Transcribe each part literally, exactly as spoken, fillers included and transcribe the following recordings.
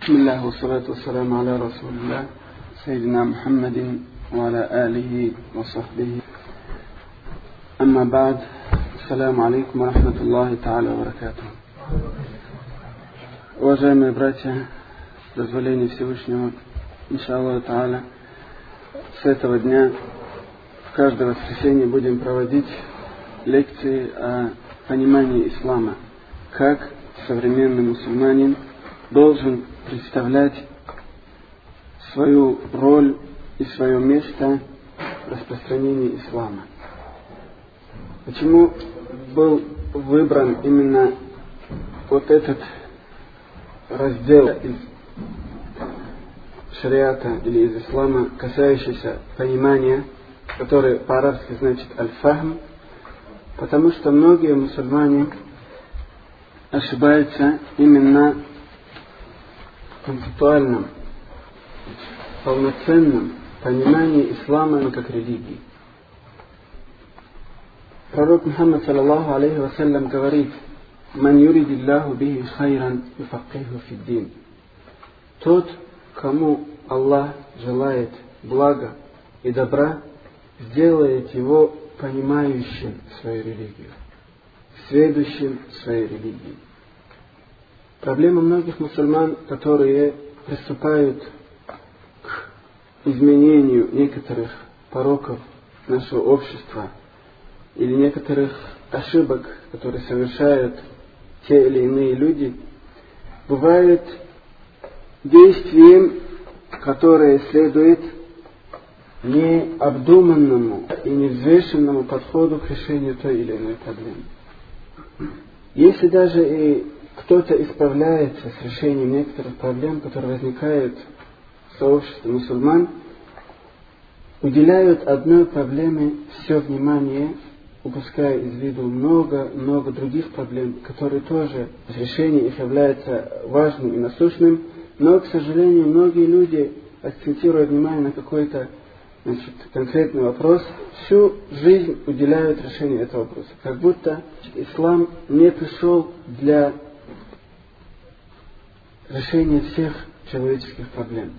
بسم الله والصلاة والسلام على رسول الله سيدنا محمد وعلى آله وصحبه. أما بعد, السلام عليكم ورحمة الله تعالى وبركاته. Уважаемые братья, с дозволения Всевышнего, иншаллаху та'аля, с этого дня в каждое воскресенье будем проводить лекции о понимании ислама, как современный мусульманин должен представлять свою роль и свое место в распространении ислама. Почему был выбран именно вот этот раздел из шариата или из ислама, касающийся понимания, который по-арабски значит аль-фахм? Потому что многие мусульмане ошибаются именно в концептуальном, полноценном понимании ислама как религии. Пророк Мухаммад саллаллаху алейхи вассалям говорит: «Ман юридиллаху бихи хайран юфаккиху фиддин». Тот, кому Аллах желает блага и добра, сделает его понимающим свою религию, следующим своей религии. Проблема многих мусульман, которые приступают к изменению некоторых пороков нашего общества или некоторых ошибок, которые совершают те или иные люди, бывает действием, которое следует необдуманному и невзвешенному подходу к решению той или иной проблемы. Если даже и кто-то исправляется с решением некоторых проблем, которые возникают в сообществе мусульман, уделяют одной проблеме все внимание, упуская из виду много-много других проблем, которые тоже, решение их является важным и насущным, но, к сожалению, многие люди, акцентируя внимание на какой-то значит, конкретный вопрос, всю жизнь уделяют решению этого вопроса. Как будто ислам не пришел для решения всех человеческих проблем.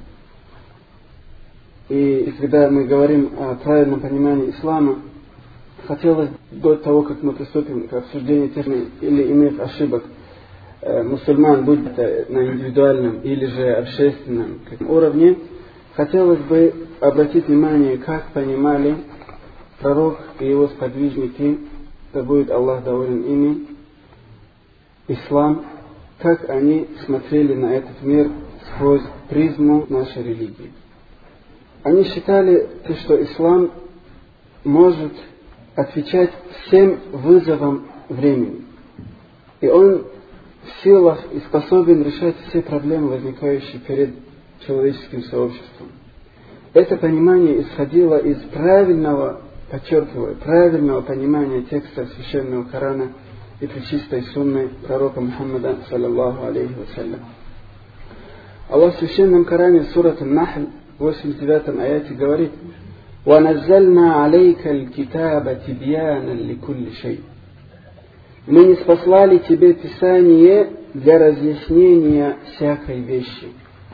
И когда мы говорим о правильном понимании ислама, хотелось до того, как мы приступим к обсуждению тех или иных ошибок э, мусульман, будь это на индивидуальном или же общественном уровне, хотелось бы обратить внимание, как понимали пророк и его сподвижники, да будет Аллах доволен ими, ислам, как они смотрели на этот мир сквозь призму нашей религии. Они считали, что ислам может отвечать всем вызовам времени. И он в силах и способен решать все проблемы, возникающие перед человеческим сообществом. Это понимание исходило из правильного, подчеркиваю, правильного понимания текста священного Корана и пречистой сунны пророка Мухаммада саллаллаху алейхи вассалям. Аллах в священном Коране, сурат Ан-Нахль, в восемьдесят девятом аяте говорит: وَنَزَّلْنَا عَلَيْكَ الْكِتَابَ تِبْيَانًا لِكُلِّ شَيْءٍ. Мы не спаслали тебе Писание для разъяснения всякой вещи.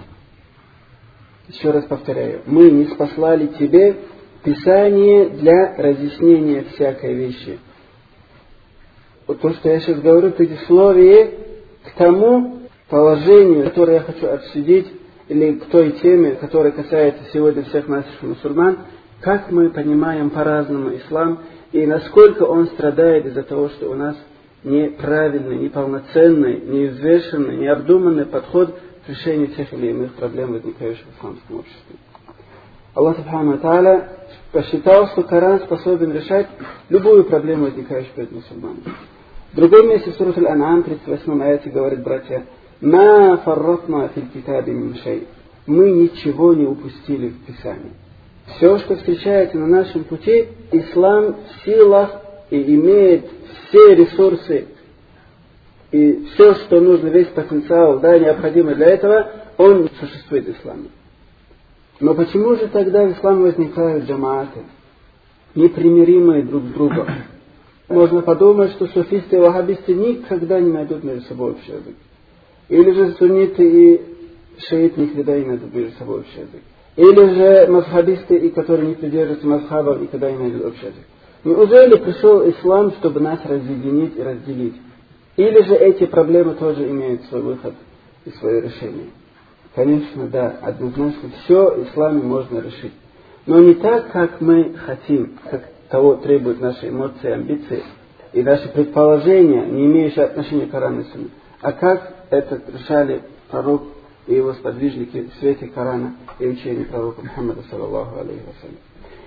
Еще раз повторяю. Мы не спаслали тебе Писание для разъяснения всякой вещи. Вот то, что я сейчас говорю, предисловие к тому положению, которое я хочу обсудить, или к той теме, которая касается сегодня всех наших мусульман, как мы понимаем по-разному ислам, и насколько он страдает из-за того, что у нас неправильный, неполноценный, невзвешенный, необдуманный подход к решению тех или иных проблем, возникающих в исламском обществе. Аллах субхану ва тааля посчитал, что Коран способен решать любую проблему, возникающую перед мусульманами. В другом месте в сурат Аль-Ан'ам, тридцать восьмом аяте, говорит, братья: «Ма фарратна фил китаби мин шей». Мы ничего не упустили в Писании. Все, что встречается на нашем пути, ислам в силах и имеет все ресурсы и все, что нужно, весь потенциал, да, необходимый для этого, он существует в исламе. Но почему же тогда в исламе возникают джамааты, непримиримые друг с другом? Можно подумать, что суфисты и ваххабисты никогда не найдут между собой общий язык. Или же сунниты и шииты никогда не найдут между собой общий язык. Или же мазхабисты, и которые не придерживаются мазхабов, никогда не найдут общий язык. Неужели пришел ислам, чтобы нас разъединить и разделить? Или же эти проблемы тоже имеют свой выход и свое решение? Конечно, да, однозначно, все в исламе можно решить. Но не так, как мы хотим, как того требуют наши эмоции, амбиции и наши предположения, не имеющие отношения к Корану и Сунне, а как это решали пророк и его сподвижники в свете Корана и учения пророка Мухаммада, саллаллаху алейхи вассалям.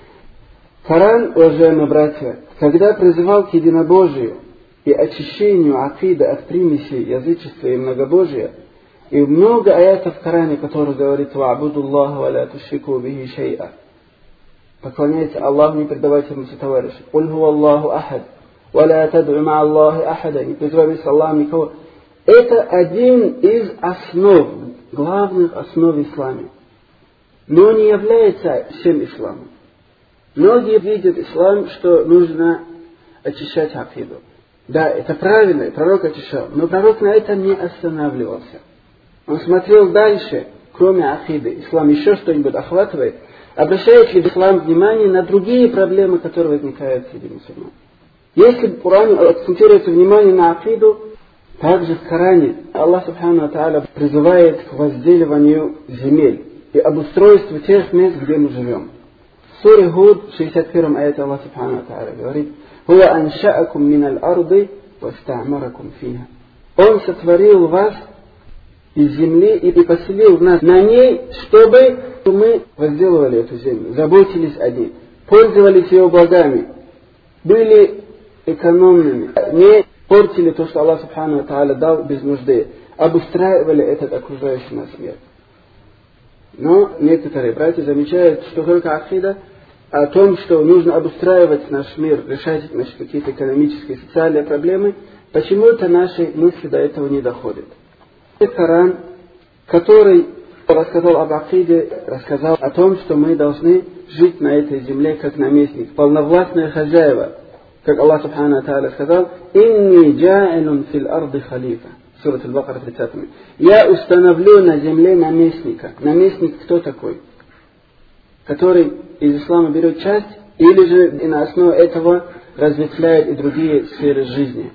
Коран, уважаемые братья, когда призывал к единобожию и очищению акида от примесей язычества и многобожия, и много аятов в Коране, которые говорят «Ва'буду Аллаха ва ля тушрику бихи шей'a». Поклоняйте Аллаху, не предавайте ему сотоварища. «Куль хуа Аллаху ахад, ва ля тад'у ма Аллахи ахада». Не призывайте Аллаху никого. Это один из основ, главных основ ислама. Но не является всем исламом. Многие видят ислам, что нужно очищать акиду. Да, это правильно, пророк очищал. Но пророк на этом не останавливался. Он смотрел дальше, кроме акиды. Ислам еще что-нибудь охватывает. Обращает ли ислам внимание на другие проблемы, которые возникают среди мусульман? Если в Коране акцентируется внимание на акиду, также в Коране Аллах Субхану ва Тааля призывает к возделыванию земель и обустройству тех мест, где мы живем. В суре Худ, в шестьдесят первом аяте Аллах Субхану ва Тааля говорит: «Хуа анша'акум миналь арды васта'маракум фиха». Он сотворил вас из земли и поселил нас на ней, чтобы мы возделывали эту землю, заботились о ней, пользовались ее благами, были экономными, не портили то, что Аллах Субхану ва Тааля дал без нужды, обустраивали этот окружающий нас мир. Но некоторые братья замечают, что только акида о том, что нужно обустраивать наш мир, решать значит, какие-то экономические, социальные проблемы, почему-то наши мысли до этого не доходят. Коран, который рассказал об акиде, рассказал о том, что мы должны жить на этой земле как наместник, полновластные хозяева. Как Аллах Субхану ва Тааля сказал: «Инни джа'илун фил арды халифа». Сурат Аль-Бакара тридцатая. «Я установлю на земле наместника». Наместник кто такой? Который из ислама берет часть, или же и на основе этого разветвляет и другие сферы жизни?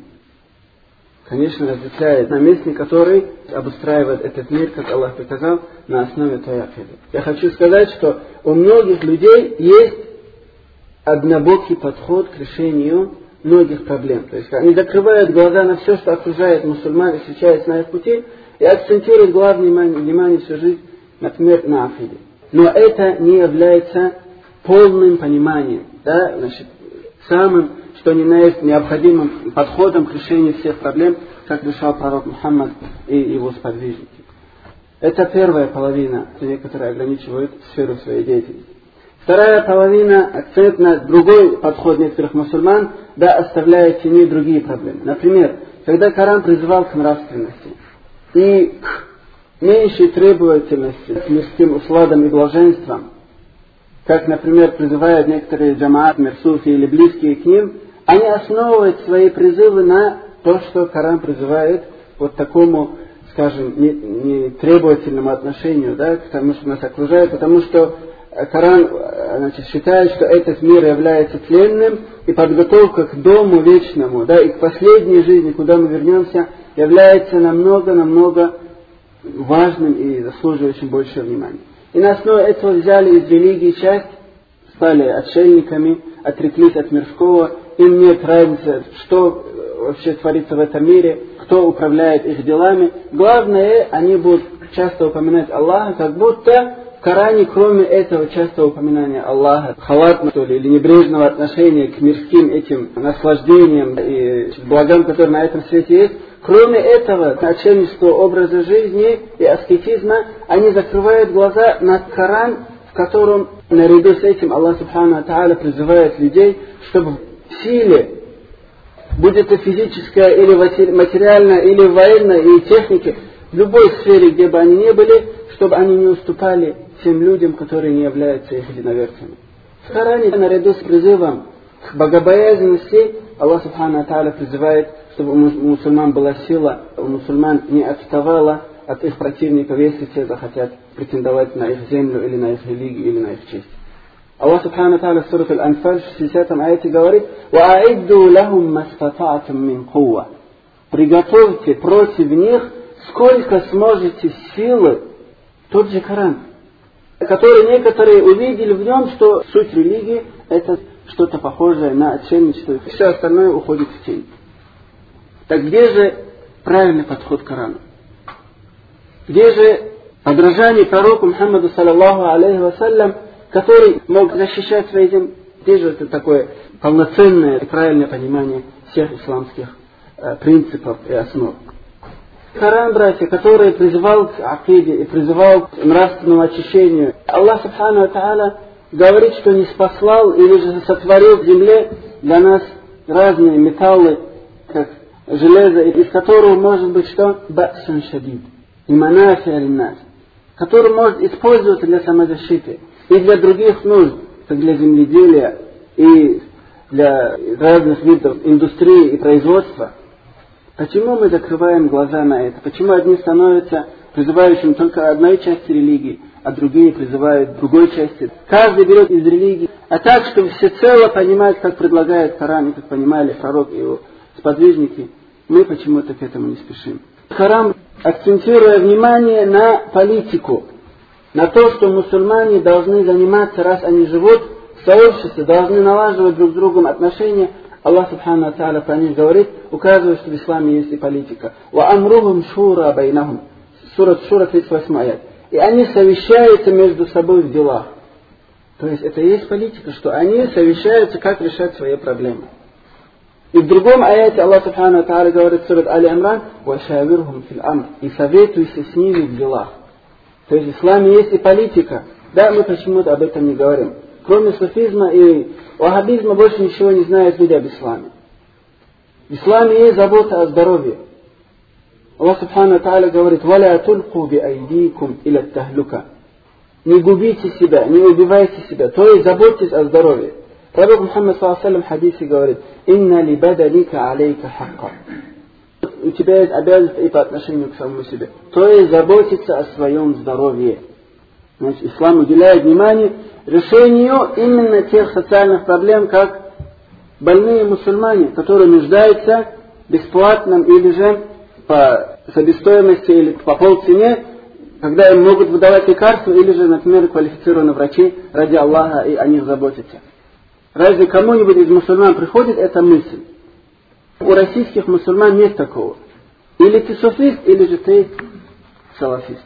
Конечно, разветвляет наместник, который обустраивает этот мир, как Аллах приказал, на основе той акиды. Я хочу сказать, что у многих людей есть однобокий подход к решению многих проблем. То есть они закрывают глаза на все, что окружает мусульман и встречается на их пути, и акцентируют главное внимание, внимание всю жизнь, например, на акиде. Но это не является полным пониманием, да, значит, самым, что ни на есть необходимым подходом к решению всех проблем, как решал пророк Мухаммад и его сподвижники. Это первая половина, некоторые ограничивают сферу своей деятельности. Вторая половина, акцент на другой подход некоторых мусульман, да, оставляет в тени другие проблемы. Например, когда Коран призывал к нравственности и к меньшей требовательности к мирским усладам и блаженствам, как, например, призывают некоторые джамаат, мерсуфи или близкие к ним, они основывают свои призывы на то, что Коран призывает вот такому, скажем, не, не требовательному отношению, да, к тому, что нас окружает, потому что Коран, значит, считает, что этот мир является тленным, и подготовка к дому вечному, да, и к последней жизни, куда мы вернемся, является намного-намного важным и заслуживающим большего внимания. И на основе этого взяли из религии часть, стали отшельниками, отреклись от мирского, им нет разницы, что вообще творится в этом мире, кто управляет их делами. Главное, они будут часто упоминать Аллаха, как будто в Коране, кроме этого частого упоминания Аллаха, халатного или небрежного отношения к мирским этим наслаждениям и благам, которые на этом свете есть, кроме этого отшельнического образа жизни и аскетизма, они закрывают глаза на Коран, в котором наряду с этим Аллах Субхану ва Тааля призывает людей, чтобы в силе, будь это физическая или материальная, или военная, или техники, в любой сфере, где бы они ни были, чтобы они не уступали тем людям, которые не являются их единоверцами. В Коране, наряду с призывом к богобоязненности, Аллах Субхану ва Тааля призывает, чтобы у мусульман была сила, у мусульман не отставала от их противников, если те захотят претендовать на их землю или на их религию или на их честь. Аллах Субхану Тааля в суре Аль-Анфаль в шестидесятом аяте говорит: «Ва'идду лахум мастата'атум мин кувва». Приготовьте против них сколько сможете силы. Тот же Коран, который некоторые увидели в нем, что суть религии это что-то похожее на отшельничество, и все остальное уходит в тень. Так где же правильный подход к Корану? Где же подражание пророку Мухаммаду саллаллаху алейхи вассалям, который мог защищать свои земли? Где же это такое полноценное и правильное понимание всех исламских э, принципов и основ? Коран, братья, который призывал к акиде и призывал к нравственному очищению. Аллах Субхану ва Тааля говорит, что не спаслал или же сотворил в земле для нас разные металлы, как железо, из которого может быть что? Ба'сун шадид. И манафи аль-нас. Который может использоваться для самозащиты и для других нужд, как для земледелия и для разных видов индустрии и производства. Почему мы закрываем глаза на это? Почему одни становятся призывающими только одной части религии, а другие призывают другой части? Каждый берет из религии, а так, чтобы всецело понимать, как предлагает Коран, и как понимали пророк и его сподвижники, мы почему-то к этому не спешим. Коран, акцентируя внимание на политику, на то, что мусульмане должны заниматься, раз они живут в сообществе, должны налаживать друг с другом отношения. Аллах Субхану ва Тааля про них говорит, указывает, что в исламе есть и политика. «Ва амрухум шура байнахум». Сура Шура, тридцать восьмой аят. И они совещаются между собой в делах. То есть это и есть политика, что они совещаются, как решать свои проблемы. И в другом аяте Аллах Субхану ва Тааля говорит в суре Али-Имран: «Ва шавирхум фил амр». И советуйся с ними в делах. То есть в исламе есть и политика. Да, мы почему-то об этом не говорим. Кроме суфизма и ваххабизма больше ничего не знают люди об исламе. В исламе есть забота о здоровье. Аллах Субхану ва Тааля говорит: «Валя тульку би айдикум иля тахлюка». Не губите себя, не убивайте себя. То есть заботьтесь о здоровье. Пророк Мухаммад саллаллаху алейхи ва саллям в хадисе говорит: «Инна ли баданика алейка хакка». У тебя есть обязанность и по отношению к самому себе. То есть заботиться о своем здоровье. Значит, ислам уделяет внимание решению именно тех социальных проблем, как больные мусульмане, которые нуждаются в бесплатном или же по себестоимости или по полцене, когда им могут выдавать лекарства, или же, например, квалифицированные врачи ради Аллаха и о них заботятся. Разве кому-нибудь из мусульман приходит эта мысль? У российских мусульман нет такого. Или ты суфист, или же ты салафист.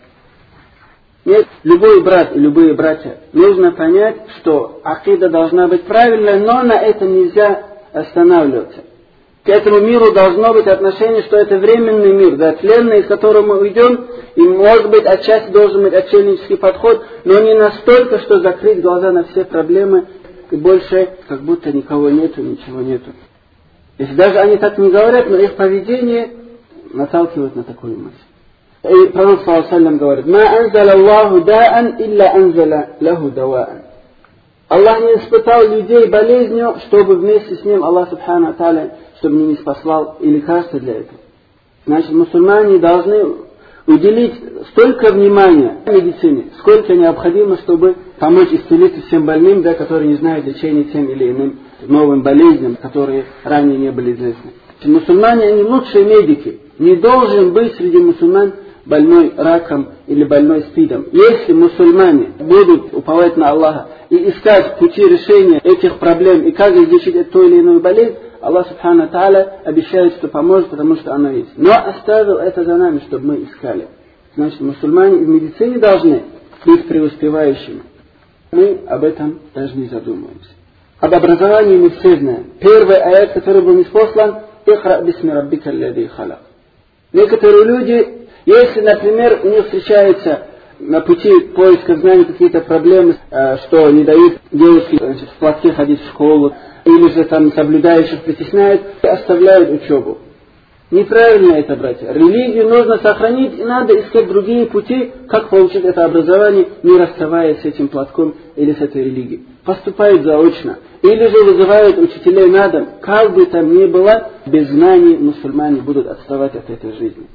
Нет, любой брат и любые братья, нужно понять, что акида должна быть правильной, но на этом нельзя останавливаться. К этому миру должно быть отношение, что это временный мир, да, тленный, из которого мы уйдем, и может быть отчасти должен быть отшельнический подход, но не настолько, что закрыть глаза на все проблемы, и больше как будто никого нету, ничего нету. Если даже они так не говорят, но их поведение наталкивает на такую мысль. И пророк саллаллаху алейхи ва саллям говорит: «Ма анзаля Аллаху да'ан илля анзаля лаху дава'ан». Аллах не испытал людей болезнью, чтобы вместе с ним Аллах Субхану ва Тааля, чтобы не спаслал и лекарства для этого. Значит, мусульмане должны уделить столько внимания медицине, сколько необходимо, чтобы помочь исцелиться всем больным, да, которые не знают лечения тем или иным новым болезням, которые ранее не были известны. Мусульмане, они лучшие медики. Не должен быть среди мусульман больной раком или больной спидом. Если мусульмане будут уповать на Аллаха и искать пути решения этих проблем и как излечить эту или иную болезнь, Аллах Субхану ва Тааля обещает, что поможет, потому что оно есть. Но оставил это за нами, чтобы мы искали. Значит, мусульмане в медицине должны быть преуспевающими. Мы об этом даже не задумываемся. Об образовании мы все знаем. Первый аят, который был ниспослан: «Ихра бисми раббика аллади халак». Некоторые люди, если, например, у них встречаются на пути поиска знаний какие-то проблемы, что не дают девушке в платке ходить в школу, или же там соблюдающих притесняют, и оставляют учебу. Неправильно это, братья. Религию нужно сохранить, и надо искать другие пути, как получить это образование, не расставаясь с этим платком или с этой религией. Поступают заочно, или же вызывают учителей на дом. Как бы там ни было, без знаний мусульмане будут отставать от этой жизни.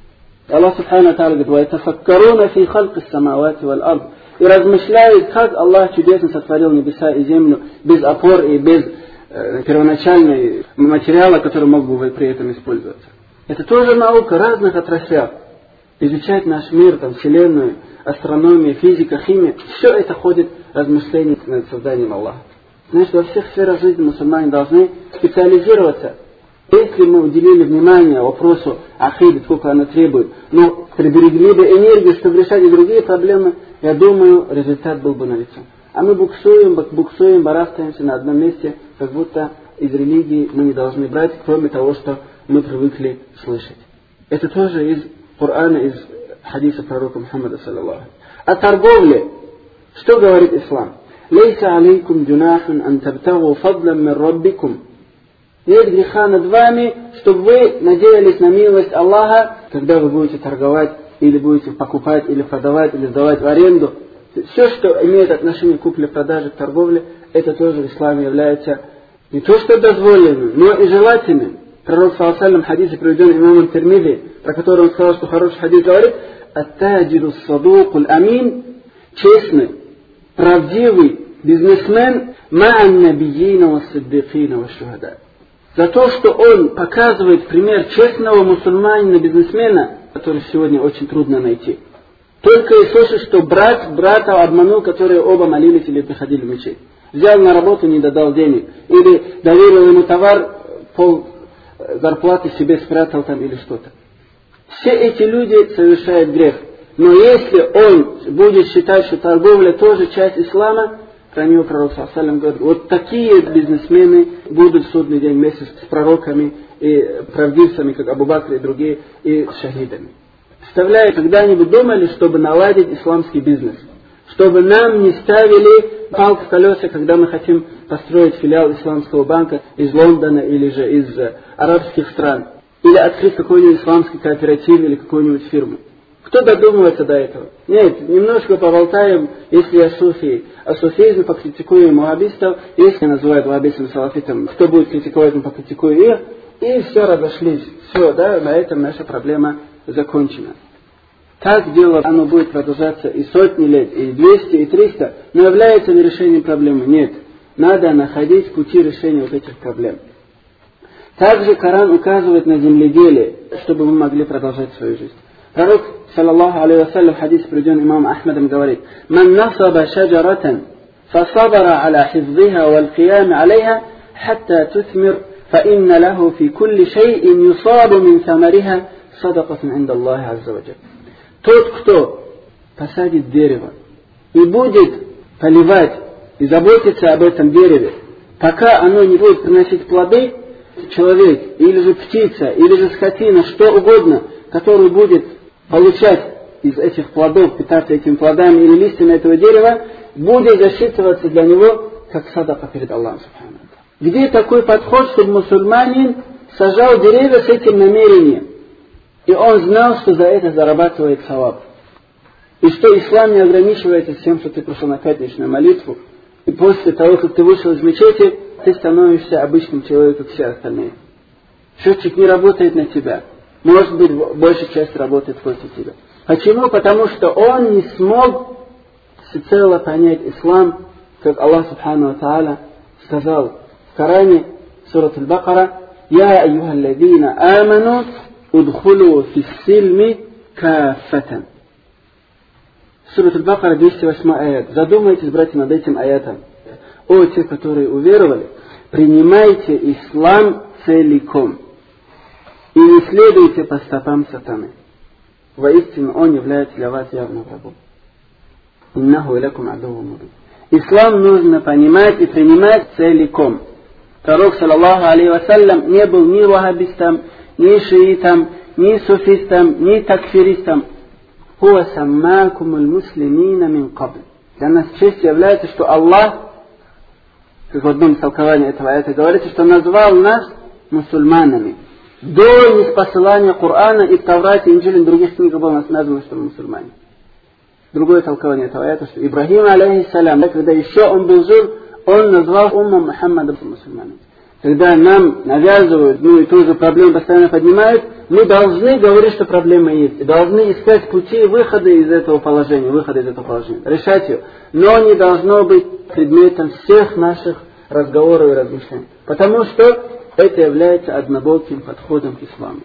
Аллах Субхану Тааля говорит: «Вайтафаккаруна фи халки самавати валь ард». И размышляют, как Аллах чудесно сотворил небеса и землю без опор и без э, первоначального материала, который мог бы при этом использоваться. Это тоже наука разных отраслях. Изучать наш мир, там, Вселенную, астрономия, физика, химия, все это ходит размышление над созданием Аллаха. Значит, во всех сферах жизни мусульмане должны специализироваться. Если мы уделили внимание вопросу ахиды, сколько она требует, но приберегли бы энергию, чтобы решать и другие проблемы, я думаю, результат был бы налицо. А мы буксуем, буксуем, барахтаемся на одном месте, как будто из религии мы не должны брать, кроме того, что мы привыкли слышать. Это тоже из Корана, из хадиса пророка Мухаммада, саллаллаху. О торговле. Что говорит ислам? «Лейса алейкум джунахун ан табтагу фадлан мин раббикум». Нет греха над вами, чтобы вы надеялись на милость Аллаха, когда вы будете торговать, или будете покупать, или продавать, или сдавать в аренду. Все, что имеет отношение к купле-продаже, к торговле, это тоже в исламе является не то что дозволенным, но и желательным. Пророк, саллаллаху алейхи ва саллям, в хадисе, приведенном имамом Тирмизи, про который он сказал, что хороший хадис говорит: «Ат-таджиру ас-садуку амин», честный, правдивый бизнесмен, ма'ан набийина ва сиддикина ва шухада. За то, что он показывает пример честного мусульманина, бизнесмена, который сегодня очень трудно найти. Только и слышишь, что брат брата обманул, которые оба молились или приходили в мечеть. Взял на работу, не додал денег. Или доверил ему товар, пол зарплаты себе спрятал там или что-то. Все эти люди совершают грех. Но если он будет считать, что торговля тоже часть ислама, про него пророк саллаллаху алейхи ва саллям говорит: вот такие бизнесмены будут в судный день вместе с пророками и правдивцами, как Абу Бакр и другие, и шахидами. Представляете, когда-нибудь думали, чтобы наладить исламский бизнес? Чтобы нам не ставили палку в колеса, когда мы хотим построить филиал исламского банка из Лондона или же из арабских стран. Или открыть какой-нибудь исламский кооператив или какую-нибудь фирму. Кто додумывается до этого? Нет, немножко поболтаем, если о суфии. О суфизме покритикуем ваххабистов, если называют ваххабистами салафитом, кто будет критиковать, мы покритикуем их, и все, разошлись. Все, да, на этом наша проблема закончена. Так дело, оно будет продолжаться и сотни лет, и двести, и триста, но является ли решением проблемы? Нет. Надо находить пути решения вот этих проблем. Также Коран указывает на земледелие, чтобы мы могли продолжать свою жизнь. Пророк, саллаллаху алейхи ва саллям, в хадисе, приведен имамом Ахмадом, говорит: «Ман насаба шаджаратан, фасабара аля хифзиха валь киями алейха, хатта тусмир, фа инна лаху фи кулли шей'ин юсабу мин самариха, садакатун инда Аллахи азза ва джаль». Тот, кто посадит дерево и будет поливать и заботиться об этом дереве, пока оно не будет приносить плоды, человек, или же птица, или же скотина, что угодно, который будет получать из этих плодов, питаться этими плодами или листьями этого дерева, будет засчитываться для него как садака перед Аллахом. Где такой подход, чтобы мусульманин сажал деревья с этим намерением, и он знал, что за это зарабатывает саваб, и что ислам не ограничивается тем, что ты пришел на пятничную молитву, и после того, как ты вышел из мечети, ты становишься обычным человеком, как все остальные. Счетчик не работает на тебя. Может быть, большая часть работает против тебя. Почему? Потому что он не смог всецело понять ислам, как Аллах Субхану ва Тааля сказал в Коране, сурат Аль-Бакара: «Я айюхалладина аману удхулу фиссильми кафатан». Сурат Аль-Бакара, двести восьмой аят. Задумайтесь, братья, над этим аятом. О, те, которые уверовали, принимайте ислам целиком и не следуйте по стопам сатаны. Воистину, он является для вас явным врагом. Иннаху илякум адуввун мубин. Ислам нужно понимать и принимать целиком. Пророк, саллаллаху алейхи ва саллям, не был ни ваххабистом, ни шиитом, ни суфистом, ни такфиристом. Хуа саммакум аль-муслимина мин кабл. Для нас честь является, что Аллах, как в одном толковании этого аята говорится, что назвал нас мусульманами. До неспосылания Корана и в Таврате, и Инджиле, и других книгах было сказано, что мы мусульмане. Другое толкование этого аята, что Ибрахим, алейхиссалям, когда еще он был жив, он назвал умма Мухаммада мусульманами. Когда нам навязывают, ну и ту же проблему постоянно поднимают, мы должны говорить, что проблема есть. И должны искать пути выхода из этого положения, выхода из этого положения, решать ее. Но не должно быть предметом всех наших разговоров и размышлений. Потому что это является однобоким подходом к исламу.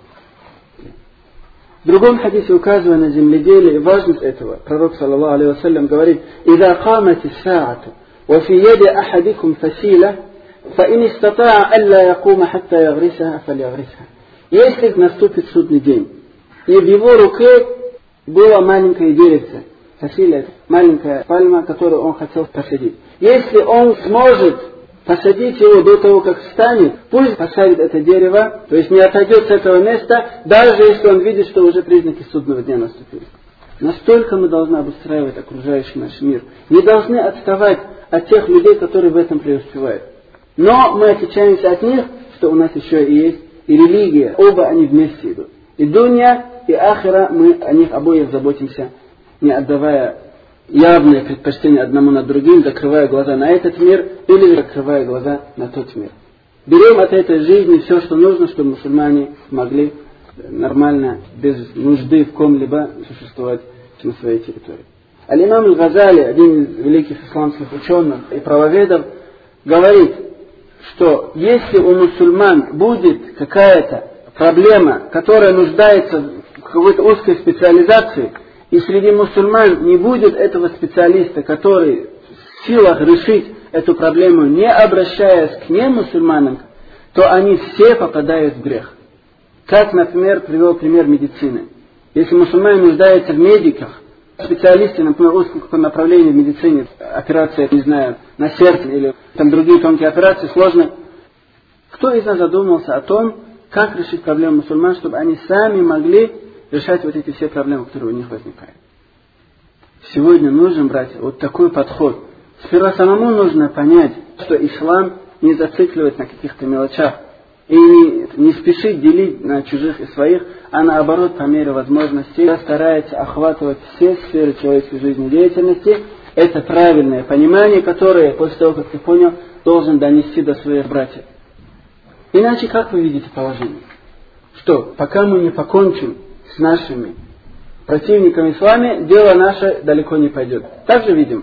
В другом хадисе, указывая на земледелие и важность этого, пророк, саллаллаху алейхи вассалям, говорит: «Иза камати саату, ва фи яди ахадикум фасиля, фа ин истатаа алла якума хатта ягрисаха, фалягрисаха». Если наступит судный день, и в его руке было маленькое деревце, фасиля, маленькая пальма, которую он хотел посадить. Если он сможет посадить его до того, как встанет, пусть посадит это дерево, то есть не отойдет с этого места, даже если он видит, что уже признаки судного дня наступили. Настолько мы должны обустраивать окружающий наш мир. Не должны отставать от тех людей, которые в этом преуспевают. Но мы отличаемся от них, что у нас еще и есть и религия. Оба они вместе идут. И дунья, и ахира, мы о них обоих заботимся, не отдавая явное предпочтение одному над другим, закрывая глаза на этот мир или закрывая глаза на тот мир. Берем от этой жизни все, что нужно, чтобы мусульмане могли нормально, без нужды в ком-либо существовать на своей территории. Аль-имам Аль-Газали, один из великих исламских ученых и правоведов, говорит, что если у мусульман будет какая-то проблема, которая нуждается в какой-то узкой специализации, и среди мусульман не будет этого специалиста, который в силах решить эту проблему, не обращаясь к немусульманам, то они все попадают в грех. Как, например, привел пример медицины. Если мусульмане нуждаются в медиках, специалисты, например, узком каком направлении в медицине, операция, не знаю, на сердце или там другие тонкие операции, сложные, кто из нас задумался о том, как решить проблему мусульман, чтобы они сами могли решать вот эти все проблемы, которые у них возникают. Сегодня нужно брать вот такой подход. Сперва самому нужно понять, что ислам не зацикливает на каких-то мелочах и не, не спешит делить на чужих и своих, а наоборот, по мере возможностей, старается охватывать все сферы человеческой жизнедеятельности. Это правильное понимание, которое, после того, как ты понял, должен донести до своих братьев. Иначе как вы видите положение? Что, пока мы не покончим с нашими противниками с вами, дело наше далеко не пойдет. Так же видим.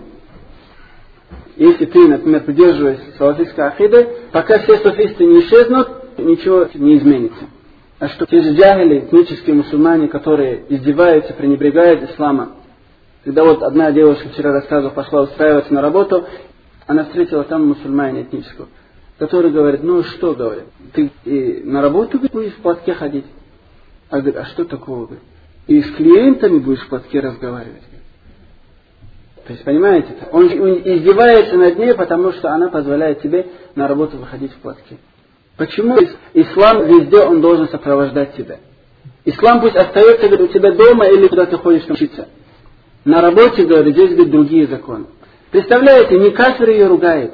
Если ты, например, придерживаешься салафистской акиды, пока все суфисты не исчезнут, ничего не изменится. А что те же джахили, этнические мусульмане, которые издеваются, пренебрегают исламом. Когда вот одна девушка вчера рассказывала, пошла устраиваться на работу, она встретила там мусульманина этнического, который говорит: ну что, говорит, ты и на работу будешь в платке ходить? А говорит: а что такого? Говорит, и с клиентами будешь в платке разговаривать. То есть, понимаете, он издевается над ней, потому что она позволяет тебе на работу выходить в платке. Почему ислам везде он должен сопровождать тебя? Ислам пусть остается, говорит, у тебя дома или куда ты ходишь учиться. На работе, говорит, здесь, говорит, другие законы. Представляете, не кафир ее ругает.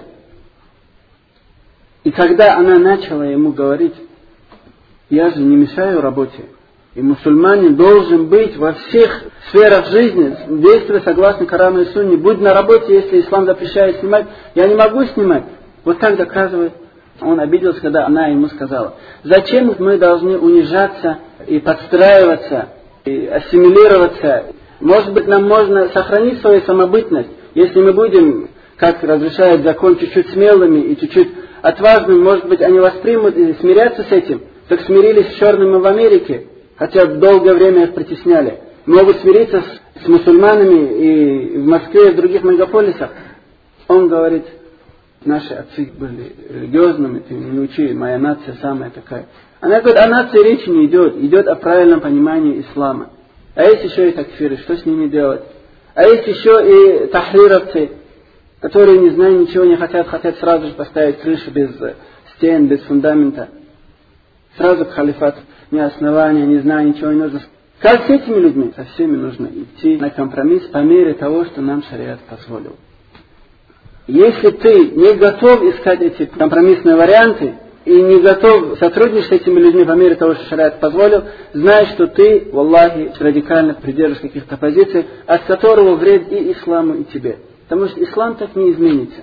И когда она начала ему говорить: я же не мешаю работе, и мусульманин должен быть во всех сферах жизни, действуя согласно Корану и Сунне, будь на работе, если ислам запрещает снимать, я не могу снимать. Вот так доказывает. Он обиделся, когда она ему сказала: зачем мы должны унижаться и подстраиваться, и ассимилироваться? Может быть, нам можно сохранить свою самобытность, если мы будем, как разрешает закон, чуть-чуть смелыми и чуть-чуть отважными, может быть, они воспримут и смирятся с этим, как смирились с черными в Америке, хотя долгое время их притесняли. Могут смириться с, с мусульманами и в Москве, и в других мегаполисах. Он говорит: наши отцы были религиозными, ты не учи, моя нация самая такая. Она говорит: о нации речи не идет, идет о правильном понимании ислама. А есть еще и такфиры, что с ними делать? А есть еще и тахрировцы, которые, не знаю, ничего не хотят, хотят сразу же поставить крышу без стен, без фундамента. Сразу к халифату, ни основания, не знаю, ничего не нужно. Как с этими людьми? Со всеми нужно идти на компромисс по мере того, что нам шариат позволил. Если ты не готов искать эти компромиссные варианты и не готов сотрудничать с этими людьми по мере того, что шариат позволил, знай, что ты, валлахи, радикально придерживаешь каких-то позиций, от которого вред и исламу, и тебе. Потому что ислам так не изменится.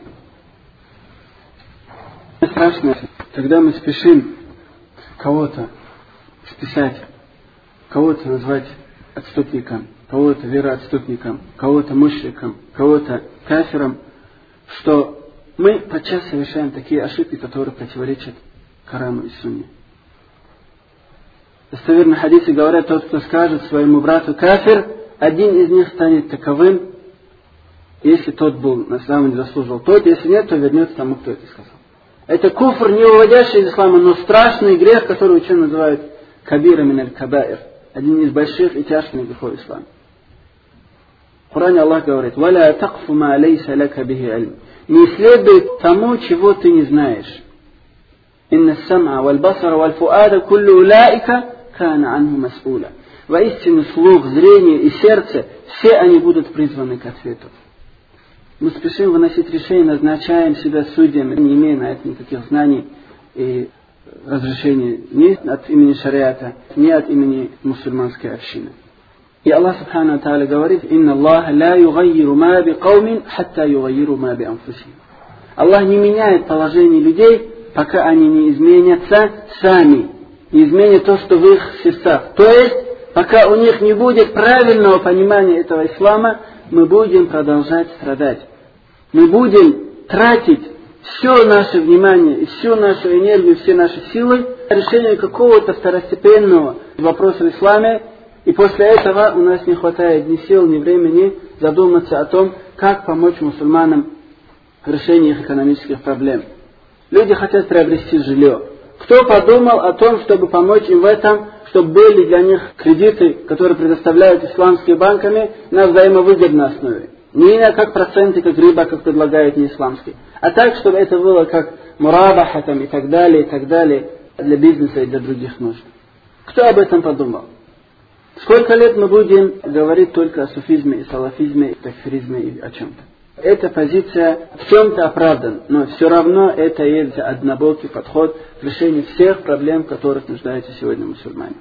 Страшно, когда мы спешим кого-то списать кого-то назвать отступником, кого-то вероотступником, кого-то мушриком, кого-то кафиром, что мы подчас совершаем такие ошибки, которые противоречат Корану и Сунне. Достоверные хадисы говорят, тот, кто скажет своему брату кафир, один из них станет таковым, если тот был на самом деле заслужил тот, если нет, то вернется тому, кто это сказал. Это куфр, не выводящий из ислама, но страшный грех, который ученые называют кабира мин аль-кабаир, один из больших и тяжких грехов ислама. В Коране Аллах говорит: «Валя такфу ма лейса лака бихи ильм». Не следуй тому, чего ты не знаешь. «Инна ас-сам'a валь-басара валь-фу'ада куллу улаика кана анху мас'уля». Воистину слух, зрение и сердце, все они будут призваны к ответу. Мы спешим выносить решения, назначаем себя судьями, не имея на это никаких знаний и разрешений ни от имени шариата, ни от имени мусульманской общины. И Аллах Субхану Тааля говорит: «Инна Аллах ла югайиру ма би каумин, хатта югайиру ма би анфусихим». Аллах не меняет положение людей, пока они не изменятся сами, не изменят то, что в их сердцах. То есть, пока у них не будет правильного понимания этого ислама, мы будем продолжать страдать. Мы будем тратить все наше внимание и всю нашу энергию, все наши силы на решение какого-то второстепенного вопроса в исламе, и после этого у нас не хватает ни сил, ни времени задуматься о том, как помочь мусульманам в решении их экономических проблем. Люди хотят приобрести жилье. Кто подумал о том, чтобы помочь им в этом, чтобы были для них кредиты, которые предоставляют исламские банками на взаимовыгодной основе? Не как проценты, как риба, как предлагают неисламские, а так, чтобы это было как мурабаха там, и так далее, и так далее, для бизнеса и для других нужд. Кто об этом подумал? Сколько лет мы будем говорить только о суфизме и салафизме, и такфиризме и о чем-то? Эта позиция в чем-то оправдана, но все равно это есть однобокий подход к решению всех проблем, в которых нуждаются сегодня мусульмане.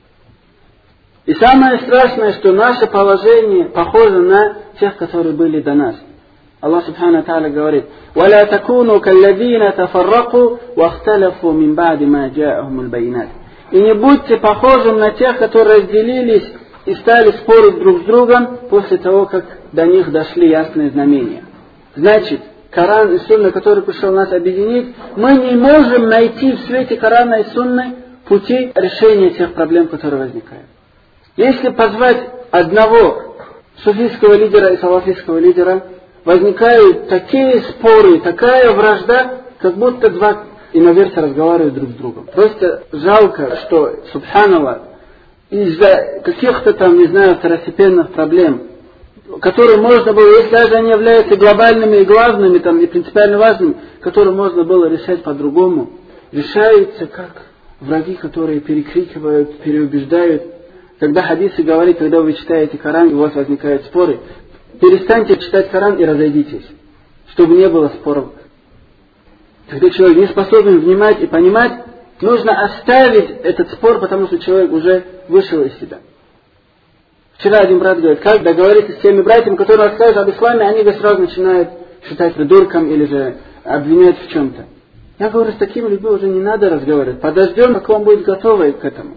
И самое страшное, что наше положение похоже на тех, которые были до нас. Аллах Субхану Тааля говорит: «Валя такуну калладина тафарраку вахталафу мин ба'ди ма джа'ахумул байинат». И не будьте похожим на тех, которые разделились и стали спорить друг с другом после того, как до них дошли ясные знамения. Значит, Коран и Сунна, который пришел нас объединить, мы не можем найти в свете Корана и Сунны пути решения тех проблем, которые возникают. Если позвать одного суфийского лидера и салафистского лидера, возникают такие споры, такая вражда, как будто два иноверца разговаривают друг с другом. Просто жалко, что, субханаллах, из-за каких-то там, не знаю, второстепенных проблем, которые можно было, если даже они являются глобальными и главными, там, и принципиально важными, которые можно было решать по-другому, решаются как враги, которые перекрикивают, переубеждают. Когда хадисы говорят, когда вы читаете Коран, и у вас возникают споры, перестаньте читать Коран и разойдитесь, чтобы не было споров. Когда человек не способен внимать и понимать, нужно оставить этот спор, потому что человек уже вышел из себя. Вчера один брат говорит, как договориться с теми братьями, которые расскажут об исламе, они говорят, сразу начинают считать придурком или же обвинять в чем-то. Я говорю, с такими людьми уже не надо разговаривать. Подождем, пока он будет готовый к этому.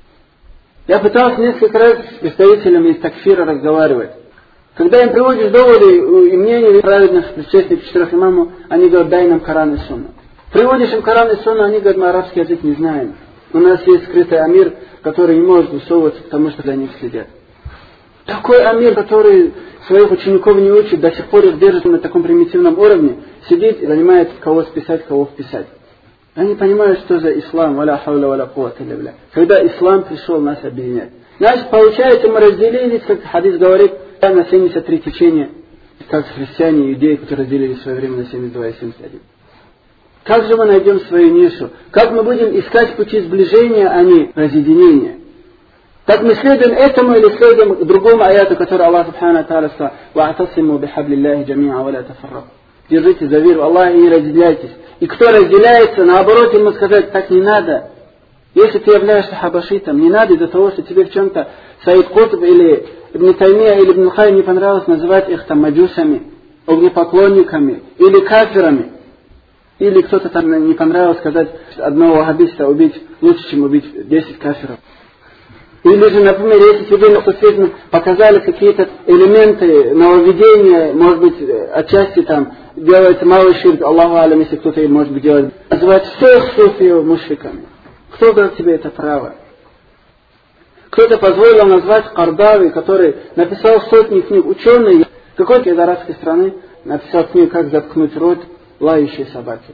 Я пытался несколько раз с представителями из такфира разговаривать. Когда им приводишь доводы и мнения праведных предшественников четырех имамов, они говорят, дай нам Коран и Сунну. Приводишь им Коран и Сунну, они говорят, мы арабский язык не знаем. У нас есть скрытый амир, который не может высовываться, потому что за них следят. Такой амир, который своих учеников не учит, до сих пор их держит на таком примитивном уровне, сидит и занимается, кого списать, кого вписать. Они понимают, что за ислам, валя хауля валя куввата илля билля. Когда ислам пришел нас объединять. Значит, получается, мы разделились, как хадис говорит, на семьдесят три течения, как христиане и иудеи, которые разделились в свое время на семьдесят два и семьдесят один. Как же мы найдем свою нишу? Как мы будем искать пути сближения, а не разъединения? Так мы следуем этому или следуем к другому аяту, который Аллах Субхану Тааля сказал: «Ва'тасиму бихаблиллахи джами'а ва ла тафарраку». Держите за веру Аллаха и не разделяйтесь. И кто разделяется, наоборот, ему сказать, так не надо. Если ты являешься хабашитом, не надо из-за того, что тебе в чем-то Саид Кутб или Ибн Таймия или Ибн Хайм не понравилось называть их там маджусами, огнепоклонниками или кафирами. Или кто-то там не понравилось сказать одного ваххабиста убить лучше, чем убить десять кафиров. Или же, например, если тебе непосредственно показали какие-то элементы нововведения, может быть, отчасти там делается малый ширк, Аллаху алям, если кто-то, может быть, делает, называют всех суфиев мушриками. Кто дал тебе это право? Кто-то позволил назвать Кардави, который написал сотни книг, ученый какой-то из арабской страны, написал книгу «Как заткнуть рот лающей собаки».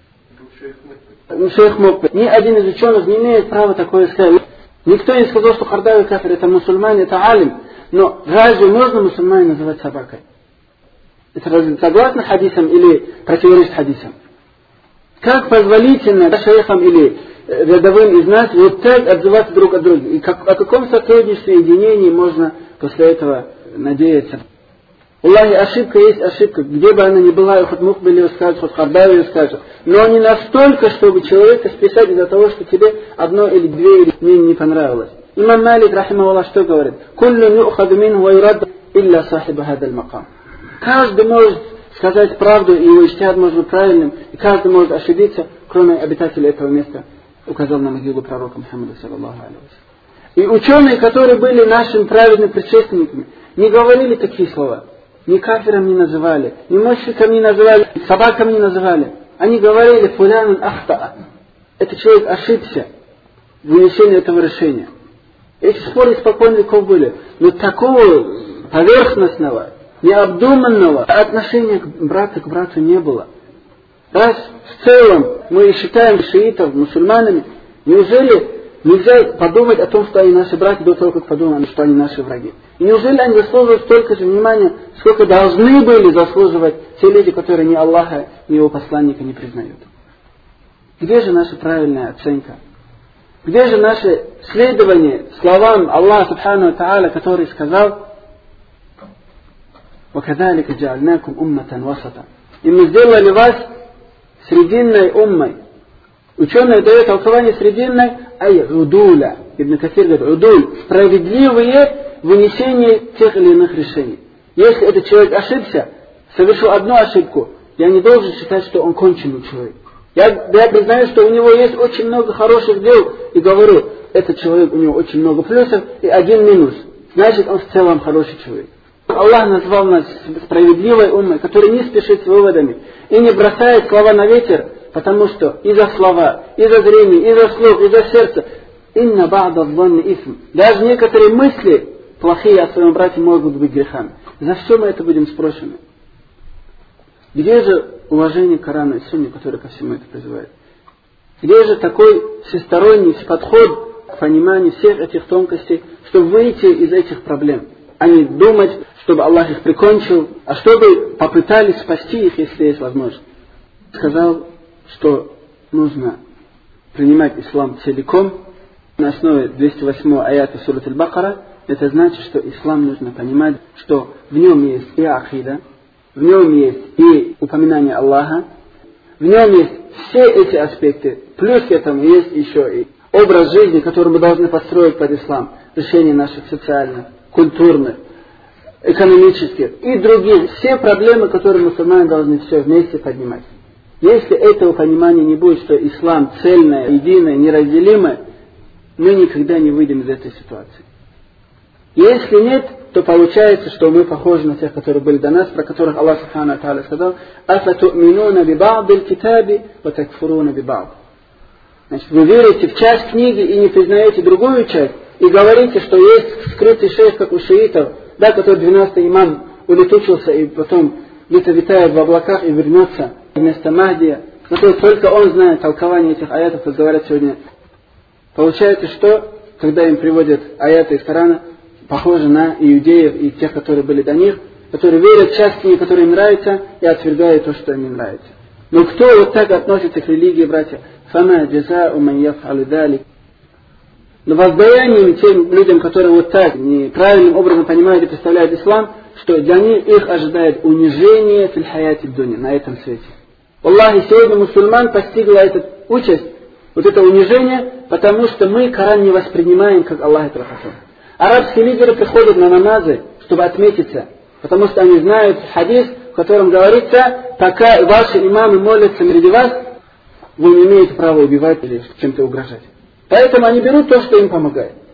Шейх Мукбель. Ни один из ученых не имеет права такое сказать. Никто не сказал, что Кардави кафир, это мусульманин, это алим. Но разве можно мусульманина называть собакой? Это разве согласно хадисам или противоречит хадисам? Как позволительно шейхам или рядовым из нас вот так отзываться друг от друга? И как, о каком сотрудничестве, единении можно после этого надеяться? Аллахи, ошибка есть ошибка, где бы она ни была, и хоть Мукбель ее скажет, хоть Кардави ее скажет. Но не настолько, чтобы человека списать из-за того, что тебе одно или две или мнение не понравилось. Имам Малик, рахимахуллах, что говорит? «Куллун ю'хаду минху ва юрадду илля сахиба хадаль макам». Каждый может сказать правду, и его иджтихад может быть правильным, и каждый может ошибиться, кроме обитателей этого места, указал на могилу пророка Мухаммада, саллаллаху алейхи. И ученые, которые были нашими праведными предшественниками, не говорили такие слова. Ни кафиром не называли, ни мушриком не называли, собакам не называли. Они говорили «фулянун ахтаа». Этот человек ошибся в вынесении этого решения. Эти споры испокон веков были. Но такого поверхностного, необдуманного отношения к брату к брату не было. Раз в целом мы считаем шиитов мусульманами, неужели нельзя подумать о том, что они наши братья, до того, как подумаем, что они наши враги? И неужели они заслуживают столько же внимания, сколько должны были заслуживать те люди, которые ни Аллаха, ни Его посланника не признают? Где же наша правильная оценка? Где же наше следование словам Аллаха Субхану Тааля, который сказал: «Вакадалика джа'альнакум умматан васата». И мы сделали вас срединной уммой. Ученые дают толкование срединной, ай удуля. Ибн Касир говорит, удуль, справедливые вынесение тех или иных решений. Если этот человек ошибся, совершил одну ошибку, я не должен считать, что он конченый человек. Я, я признаю, что у него есть очень много хороших дел, и говорю, этот человек, у него очень много плюсов и один минус. Значит, он в целом хороший человек. Аллах назвал нас справедливой уммой, которая не спешит с выводами и не бросает слова на ветер, потому что из-за слова, из-за зрения, из-за слов, из-за сердца, инна ба'да зонни исм. Даже некоторые мысли плохие о своем брате могут быть грехами. За что мы это будем спрошены? Где же уважение к Корану и Сунне, которое ко всему это призывает? Где же такой всесторонний подход к пониманию всех этих тонкостей, чтобы выйти из этих проблем? А не думать, чтобы Аллах их прикончил, а чтобы попытались спасти их, если есть возможность. Сказал, что нужно принимать ислам целиком на основе двести восьмого аята сурат Аль-Бакара. Это значит, что ислам нужно понимать, что в нем есть и акида, в нем есть и упоминание Аллаха, в нем есть все эти аспекты, плюс к этому есть еще и образ жизни, который мы должны построить под ислам, решение наших социальных, культурных, экономических и других, все проблемы, которые мусульмане должны все вместе поднимать. Если этого понимания не будет, что ислам цельное, единое, неразделимое, мы никогда не выйдем из этой ситуации. Если нет, то получается, что мы похожи на тех, которые были до нас, про которых Аллах Субхану Тааля сказал: «Афату'минуна би ба'дил китаби ва такфуруна би ба'д». Значит, вы верите в часть книги и не признаете другую часть, и говорите, что есть скрытый шейх, как у шиитов, да, который двенадцатый имам улетучился и потом где-то витает в облаках и вернется вместо Махдия, который только он знает толкование этих аятов, как говорят сегодня. Получается, что, когда им приводят аяты из Корана, похожи на иудеев и тех, которые были до них, которые верят в часть книги, которые им нравится, и отвергают то, что им не нравится. Но кто вот так относится к религии, братья? «Фама джаза'у ман яф'алу далик». Но воздаяние тем людям, которые вот так неправильным образом понимают и представляют ислам, что для них их ожидает унижение фил хаяти дуня, на этом свете. Аллахи, сегодня мусульман постигла эту участь, вот это унижение, потому что мы Коран не воспринимаем, как Аллах этого хотел. Арабские лидеры приходят на намазы, чтобы отметиться, потому что они знают хадис, в котором говорится: пока ваши имамы молятся среди вас, вы не имеете права убивать или чем-то угрожать. Поэтому они берут то, что им помогает.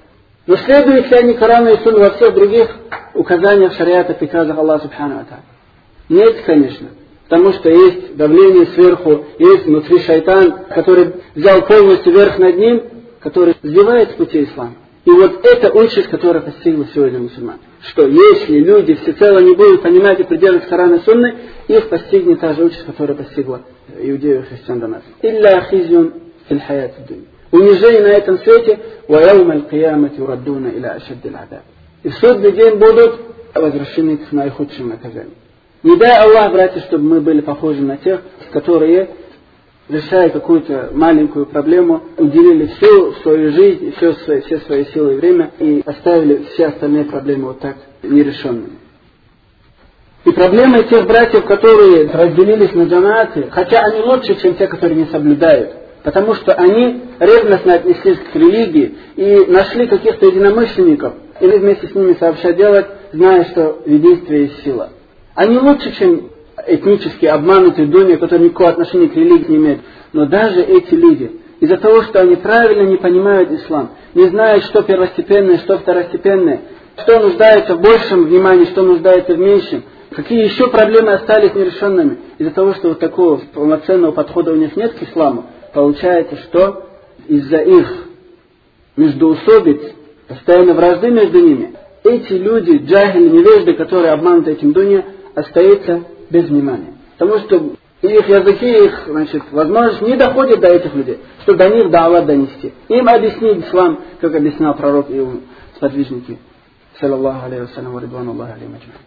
Но следуют ли они Корану и Сунну во всех других указаниях шариата, приказах Аллаха Субхану ва Тааля? Нет, конечно. Потому что есть давление сверху, есть внутри шайтан, который взял полностью верх над ним, который сбивает с пути ислама. И вот это участь, которая постигла сегодня мусульман. Что если люди всецело не будут понимать и придерживаться Корана и Сунны, их постигнет та же участь, которая постигла иудеев и христиан до нас. Илля хизюн фил хаят дуня. Унижение на этом свете, ва яум аль-киямати ураддуна иля ашаддил адаб. И в судный день будут возвращены к наихудшим наказаниям. Не дай Аллах, братья, чтобы мы были похожи на тех, которые, решая какую-то маленькую проблему, уделили всю свою жизнь, все свои, все свои силы и время и оставили все остальные проблемы вот так нерешенными. И проблемы тех братьев, которые разделились на джамааты, хотя они лучше, чем те, которые не соблюдают, потому что они ревностно отнеслись к религии и нашли каких-то единомышленников, или вместе с ними сообща делать, зная, что в единстве есть сила. Они лучше, чем этнически обманутые думы, которые никакого отношения к религии не имеют. Но даже эти люди, из-за того, что они правильно не понимают ислам, не знают, что первостепенное, что второстепенное, что нуждается в большем внимании, что нуждается в меньшем, какие еще проблемы остались нерешенными, из-за того, что вот такого полноценного подхода у них нет к исламу, получается, что из-за их междоусобиц, постоянно вражды между ними, эти люди, джахили, невежды, которые обмануты этим дунья, остаются без внимания. Потому что их языки, их, значит, возможность не доходит до этих людей, чтобы до них да'ват донести. Им объяснить ислам, как объяснял пророк и его сподвижники. Саллаллаху алейхи ва саллям ва ридвану Аллахи алейхи маджмаин.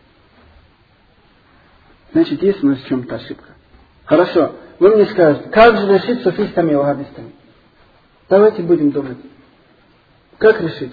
Значит, есть у нас в чем-то ошибка. Хорошо, вы мне скажете, как же решить с суфистами и ваххабистами? Давайте будем думать. Как решить?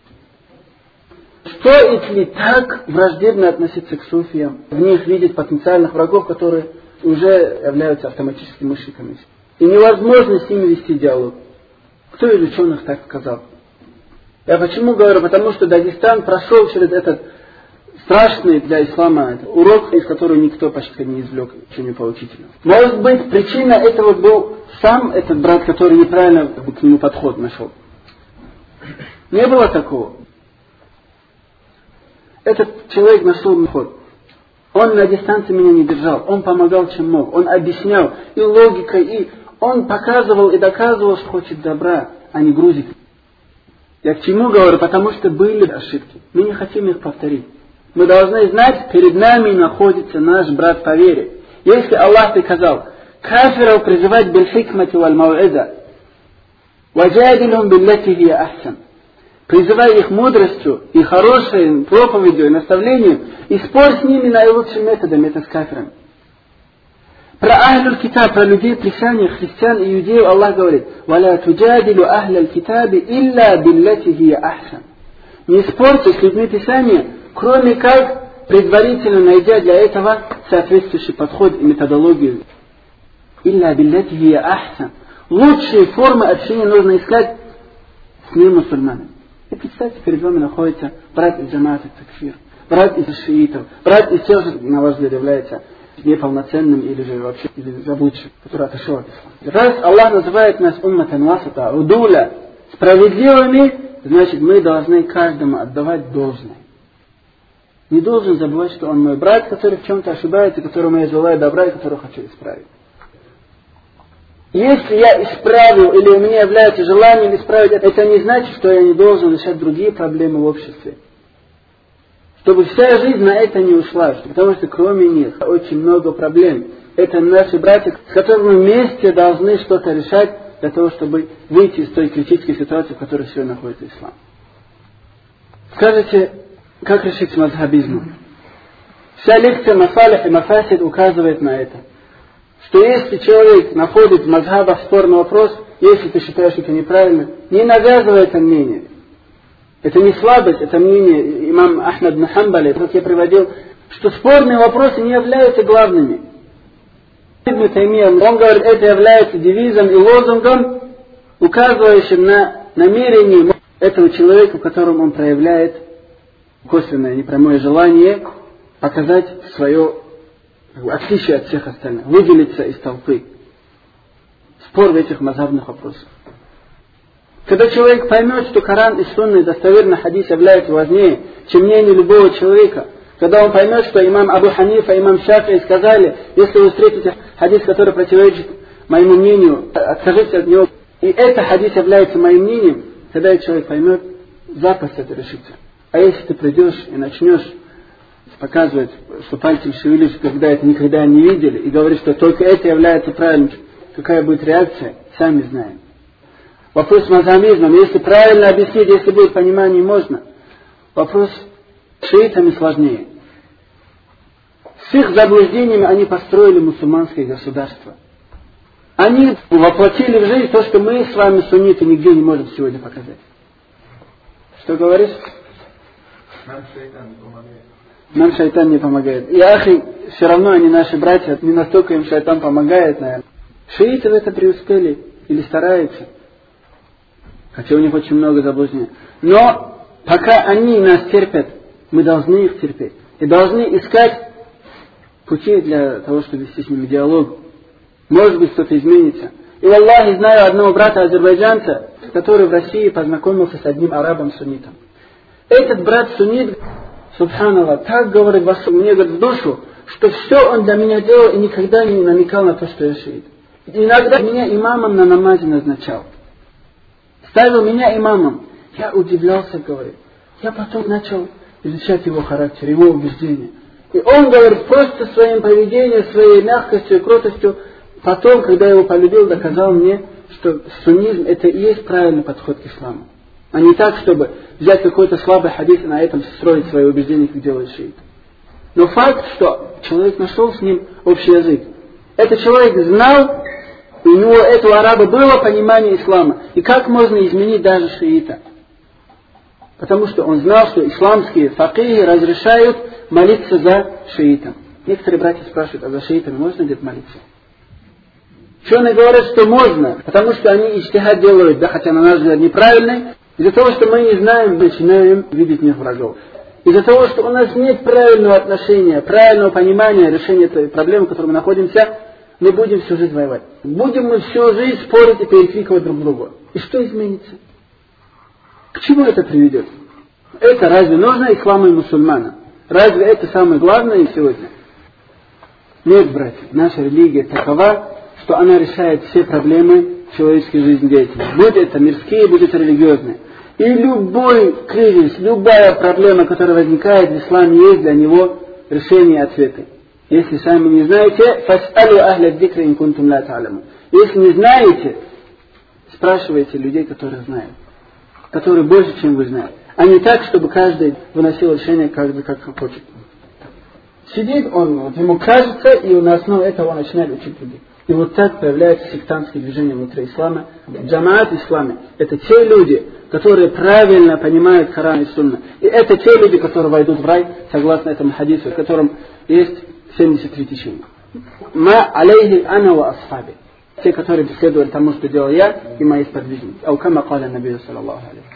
Стоит ли так враждебно относиться к суфиям, в них видеть потенциальных врагов, которые уже являются автоматическими мушриками? И невозможно с ними вести диалог. Кто из ученых так сказал? Я почему говорю? Потому что Дагестан прошел через этот страшный для ислама урок, из которого никто почти не извлек ничего поучительного. Может быть, причина этого был сам этот брат, который неправильно к нему подход нашел. Не было такого. Этот человек нашел ход. Он на дистанции меня не держал. Он помогал, чем мог. Он объяснял и логикой, и он показывал и доказывал, что хочет добра, а не грузит. Я к чему говорю? Потому что были ошибки. Мы не хотим их повторить. Мы должны знать, перед нами находится наш брат по вере. Если Аллах приказал кафиров призывать биль-хикмати валь-мау'иза, ваджадилхум биллати хия ахсан, призывай их мудростью и хорошей проповедью и наставлением, и спорь с ними наилучшим методом, это с кафирами. Про ахлюль китаб, про людей Писания, христиан и иудеев Аллах говорит: «Валя туджадилу ахлюль китаби илля биллати хия ахсан». Не спорьте с людьми Писания, кроме как предварительно найдя для этого соответствующий подход и методологию. Илля биллати хия ахсан. Лучшие формы общения нужно искать с немусульманами. И представьте, перед вами находится брат из джамаата такфир, брат из шиитов, брат из тех же, на ваш взгляд, является неполноценным или же вообще или заблудшим, который отошел от ислама. Раз Аллах называет нас умматан васата, удуля, справедливыми, значит, мы должны каждому отдавать должное. Не должен забывать, что он мой брат, который в чем-то ошибается, которому я желаю добра и которого хочу исправить. Если я исправил или у меня является желанием исправить, это не значит, что я не должен решать другие проблемы в обществе. Чтобы вся жизнь на это не ушла, потому что кроме них очень много проблем. Это наши братья, с которыми мы вместе должны что-то решать для того, чтобы выйти из той критической ситуации, в которой сегодня находится ислам. Скажите, как решить с мазхабизмом? Вся лекция Масалих и Мафасид указывает на это. Что если человек находит в мазхабах спорный вопрос, если ты считаешь, что это неправильно, не навязывай это мнение. Это не слабость, это мнение имам Ахмад бин Хамбаля, как я приводил, что спорные вопросы не являются главными. Ибн Таймия, он говорит, это является девизом и лозунгом, указывающим на намерение этого человека, в котором он проявляет косвенное, непрямое желание показать свое отличие от всех остальных, выделиться из толпы. Спор в этих мазхабных вопросах. Когда человек поймет, что Коран и Сунна и достоверный хадис являются важнее, чем мнение любого человека, когда он поймет, что имам Абу Ханифа, имам Шафии сказали, если вы встретите хадис, который противоречит моему мнению, откажитесь от него, и это хадис является моим мнением, тогда этот человек поймет, запросто это решится. А если ты придешь и начнешь показывать, что пальцем шевелишь, когда это никогда не видели, и говоришь, что только это является правильным, какая будет реакция, сами знаем. Вопрос с мазамизмом, если правильно объяснить, если будет понимание, можно. Вопрос с шиитами сложнее. С их заблуждениями они построили мусульманское государство. Они воплотили в жизнь то, что мы с вами, сунниты, нигде не можем сегодня показать. Что говоришь? Нам шайтан не помогает. Нам шайтан не помогает. И ахи, все равно они наши братья, не настолько им шайтан помогает, наверное. Шииты в это преуспели или стараются. Хотя у них очень много заблуждений. Но пока они нас терпят, мы должны их терпеть. И должны искать пути для того, чтобы вести с ними диалог. Может быть, что-то изменится. И валлахи, знаю одного брата-азербайджанца, который в России познакомился с одним арабом-суннитом. Этот брат-суннит, субханаллах, так говорит мне говорит, в душу, что все он для меня делал и никогда не намекал на то, что я шиит. Иногда меня имамом на намазе назначал. Ставил меня имамом. Я удивлялся, говорит. Я потом начал изучать его характер, его убеждения. И он, говорит, просто своим поведением, своей мягкостью и кротостью, потом, когда я его полюбил, доказал мне, что суннизм это и есть правильный подход к исламу. А не так, чтобы взять какой-то слабый хадис и на этом строить свои убеждения, как делает шиит. Но факт, что человек нашел с ним общий язык. Этот человек знал, у него, этого араба, было понимание ислама. И как можно изменить даже шиита? Потому что он знал, что исламские факихи разрешают молиться за шиитом. Некоторые братья спрашивают, а за шиитами можно где-то молиться? Ученые говорят, что можно, потому что они иджтихад делают, да, хотя на наш взгляд неправильный. Из-за того, что мы не знаем, начинаем видеть в них врагов. Из-за того, что у нас нет правильного отношения, правильного понимания решения этой проблемы, в которой мы находимся, мы будем всю жизнь воевать. Будем мы всю жизнь спорить и перекрикивать друг друга. И что изменится? К чему это приведет? Это разве нужно исламу и мусульманам? Разве это самое главное сегодня? Нет, братья, наша религия такова, что она решает все проблемы человеческой жизнедеятельности. Будь это мирские, будь это религиозные. И любой кризис, любая проблема, которая возникает в исламе, есть для него решение и ответы. Если сами не знаете, фас'алу ахля дзикри ин кунтум ла та'ламун. Если не знаете, спрашивайте людей, которые знают. Которые больше, чем вы знаете. А не так, чтобы каждый выносил решение каждый как хочет. Сидит он, вот ему кажется, и на основе этого он начинает учить людей. И вот так появляется сектантское движение внутри ислама. Джамаат в исламе – это те люди, которые правильно понимают Коран и Сунна. И это те люди, которые войдут в рай, согласно этому хадису, в котором есть семьдесят три течения. Ма алейхи ана ва асхаби. Те, которые следовали тому, что делал я и мои сподвижники. Ау кама каля набию саллаллаху алейхи.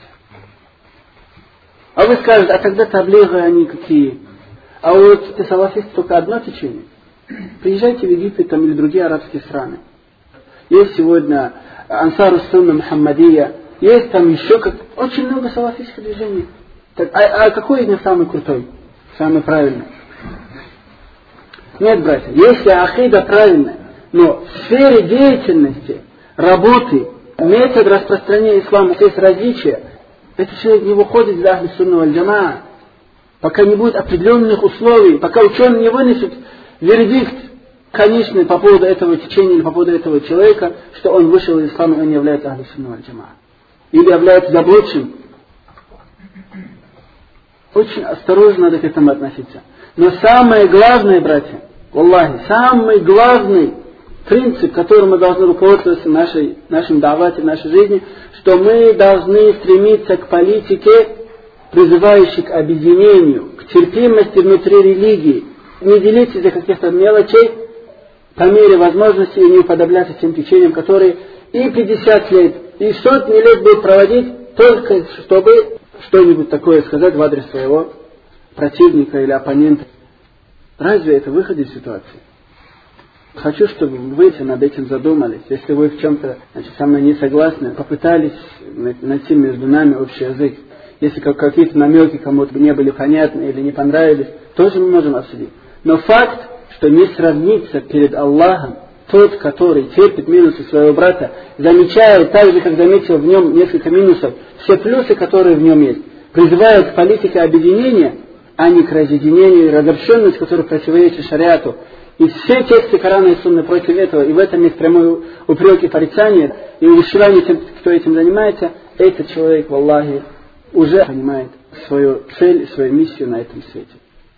А вы скажете, а тогда таблиги они какие? А вот те салафисты только одно течение. Приезжайте в Египет там, или другие арабские страны. Есть сегодня Ансару Сунна Мухаммадия, есть там еще как... очень много салафистских движений. Так, а, а какой из них самый крутой? Самый правильный? Нет, братья, если ахида правильная, но в сфере деятельности, работы, метод распространения ислама, есть различия, этот человек не выходит из ахли сунна валь джамаа, пока не будет определенных условий, пока ученые не вынесут вердикт конечный по поводу этого течения или по поводу этого человека, что он вышел из ислама и он не является ахли сунна валь джамаа. Или является заблудшим. Очень осторожно надо к этому относиться. Но самое главное, братья, Аллахи, самый главный принцип, которым мы должны руководствоваться в нашей, нашем давате, в нашей жизни, что мы должны стремиться к политике, призывающей к объединению, к терпимости внутри религии, не делиться из-за каких-то мелочей, по мере возможности и не уподобляться тем течениям, которые и пятьдесят лет, и сотни лет будут проводить, только чтобы что-нибудь такое сказать в адрес своего противника или оппонента. Разве это выход из ситуации? Хочу, чтобы вы над этим задумались. Если вы в чем-то значит, со мной не согласны, попытались найти между нами общий язык. Если какие-то намеки кому-то не были понятны или не понравились, тоже мы можем обсудить. Но факт, что не сравнится перед Аллахом тот, который терпит минусы своего брата, замечая, так же, как заметил в нем несколько минусов, все плюсы, которые в нем есть, призывает к политике объединения, а не к разъединению и разобщенности, которая противоречит шариату. И все тексты Корана и Сунны против этого, и в этом есть прямой упрек и порицание, и увещевание тем, кто этим занимается, этот человек, валлахи, уже понимает свою цель, свою миссию на этом свете.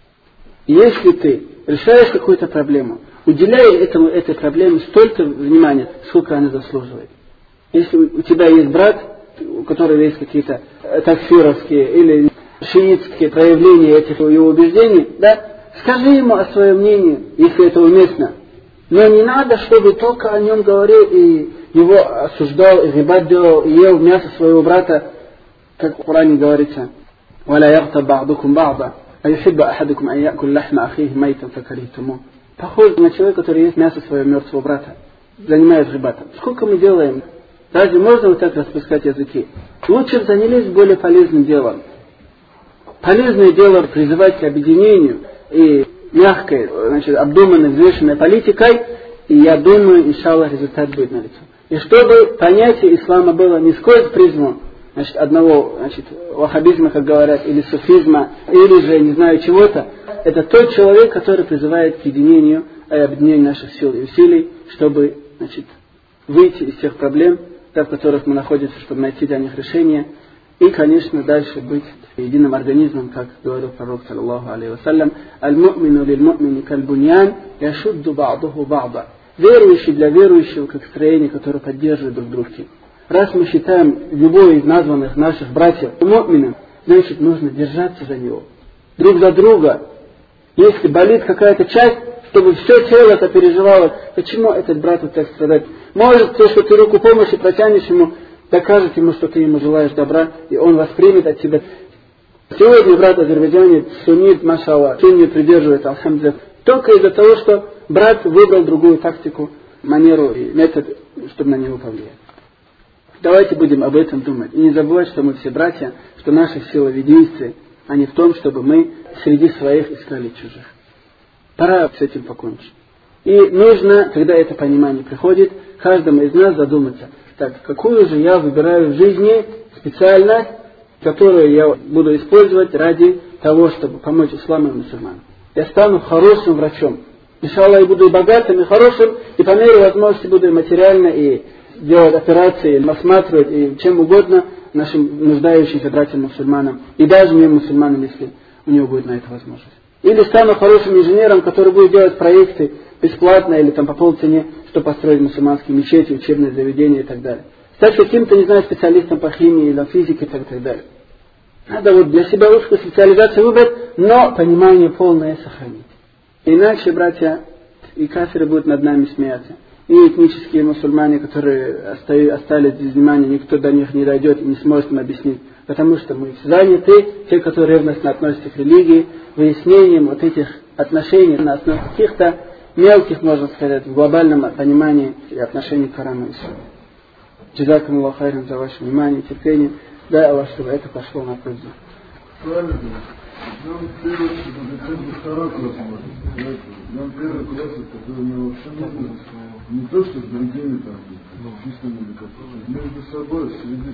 И если ты решаешь какую-то проблему, уделяй этому, этой проблеме столько внимания, сколько она заслуживает. Если у тебя есть брат, у которого есть какие-то такфировские или шиитские проявления этих его убеждений, да, скажи ему о своем мнении, если это уместно. Но не надо, чтобы только о нем говорил и его осуждал, и рибат делал, и ел мясо своего брата, как в Коране говорится, وَلَا يَغْتَبْ بَعْضُكُمْ بَعْضًا أَيُحِبَّ أَحَدُكُمْ أَنْ يَأْكُلَ لَحْمَ أَخِيهِ مَيْتًا فَكَرِهْتُمُوهُ. Похож на человека, который ест мясо своего мертвого брата, занимается рибатом. Сколько мы делаем? Разве можно вот так распускать языки? Лучше бы занялись более полезным делом. Полезное дело призывать к объединению и мягкой, значит, обдуманной, взвешенной политикой, и я думаю, иншаллах, результат будет налицо. И чтобы понятие ислама было не сквозь призму, значит, одного, значит, ваххабизма, как говорят, или суфизма, или же, не знаю, чего-то, это тот человек, который призывает к единению и объединению наших сил и усилий, чтобы, значит, выйти из тех проблем, в которых мы находимся, чтобы найти для них решение, и, конечно, дальше быть единым организмом, как говорил пророк, саллаллаху алейхи вассалям, «Аль-му'мину лиль-му'мини каль-буньян, яшудду ба'духу ба'да». Верующий для верующего, как строение, которое поддерживает друг друга. Раз мы считаем любого из названных наших братьев му'мином, значит, нужно держаться за него. Друг за друга. Если болит какая-то часть, чтобы все тело это переживало, почему этот брат вот так страдает? Может, то, что ты руку помощи протянешь ему, докажет ему, что ты ему желаешь добра, и он воспримет от тебя. Сегодня брат азербайджанец, суннит, машалла, сунни придерживается, алхамдулилlah, только из-за того, что брат выбрал другую тактику, манеру и метод, чтобы на него повлиять. Давайте будем об этом думать. И не забывать, что мы все братья, что наша сила в единстве, а не в том, чтобы мы среди своих искали чужих. Пора с этим покончить. И нужно, когда это понимание приходит, каждому из нас задуматься, так, какую же я выбираю в жизни специальность, которую я буду использовать ради того, чтобы помочь исламу и мусульманам. Я стану хорошим врачом. Иншаллах, я буду и богатым, и хорошим, и по мере возможности буду и материально, и делать операции, и осматривать, и чем угодно нашим нуждающимся братьям-мусульманам, и даже не мусульманам, если у него будет на это возможность. Или стану хорошим инженером, который будет делать проекты бесплатно или там по полцене, чтобы построить мусульманские мечети, учебные заведения и так далее. Стать каким-то, не знаю, специалистом по химии или физике и так, так далее. Надо вот для себя узкую специализацию выбрать, но понимание полное сохранить. Иначе, братья, и кафиры будут над нами смеяться. И этнические мусульмане, которые остались без внимания, никто до них не дойдет и не сможет им объяснить. Потому что мы заняты, те, которые ревностно относятся к религии, выяснением вот этих отношений на основе каких-то мелких, можно сказать, в глобальном понимании и отношении к Корану и Сунне. Джазакум Аллаху хайран за ваше внимание и терпение. Дай Аллах, чтобы это пошло на пользу. Правильно. Нам первый второй класс может. Нам первый класс, который мы вообще нужно не то, что с другими там, чистыми или как-то, между собой, среди...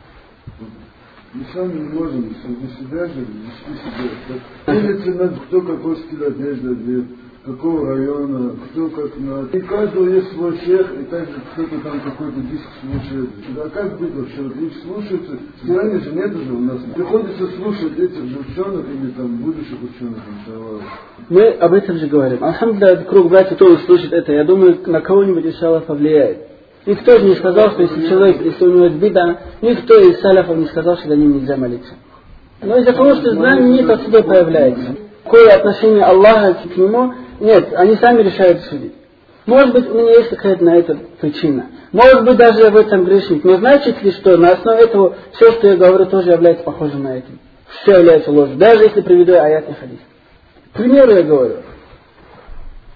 Мы сами не можем среди себя же вести себя. Делится нам, кто какой стиль одежды одет, какого района, кто как на... И у каждого есть свой шейх, и также кто-то там какой-то диск слушает. А как быть вообще? Вот их слушаются, знаний же нет уже у нас. Приходится слушать этих же ученых или там будущих ученых. Мы об этом же говорим. Алхамдулилlah, круг братьев, кто услышит это, я думаю, на кого-нибудь иншаллах повлияет. Никто же не сказал, что если человек, если у него есть бида, никто из салафов не сказал, что за ним нельзя молиться. Но из-за того, что знание нет, от себя появляется. Какое отношение Аллаха к нему, нет, они сами решают судить. Может быть, у меня есть какая-то на это причина. Может быть, даже я в этом грешник. Но значит ли, что на основе этого все, что я говорю, тоже является похожим на это? Все является ложью. Даже если приведу аят и хадис. К примеру я говорю.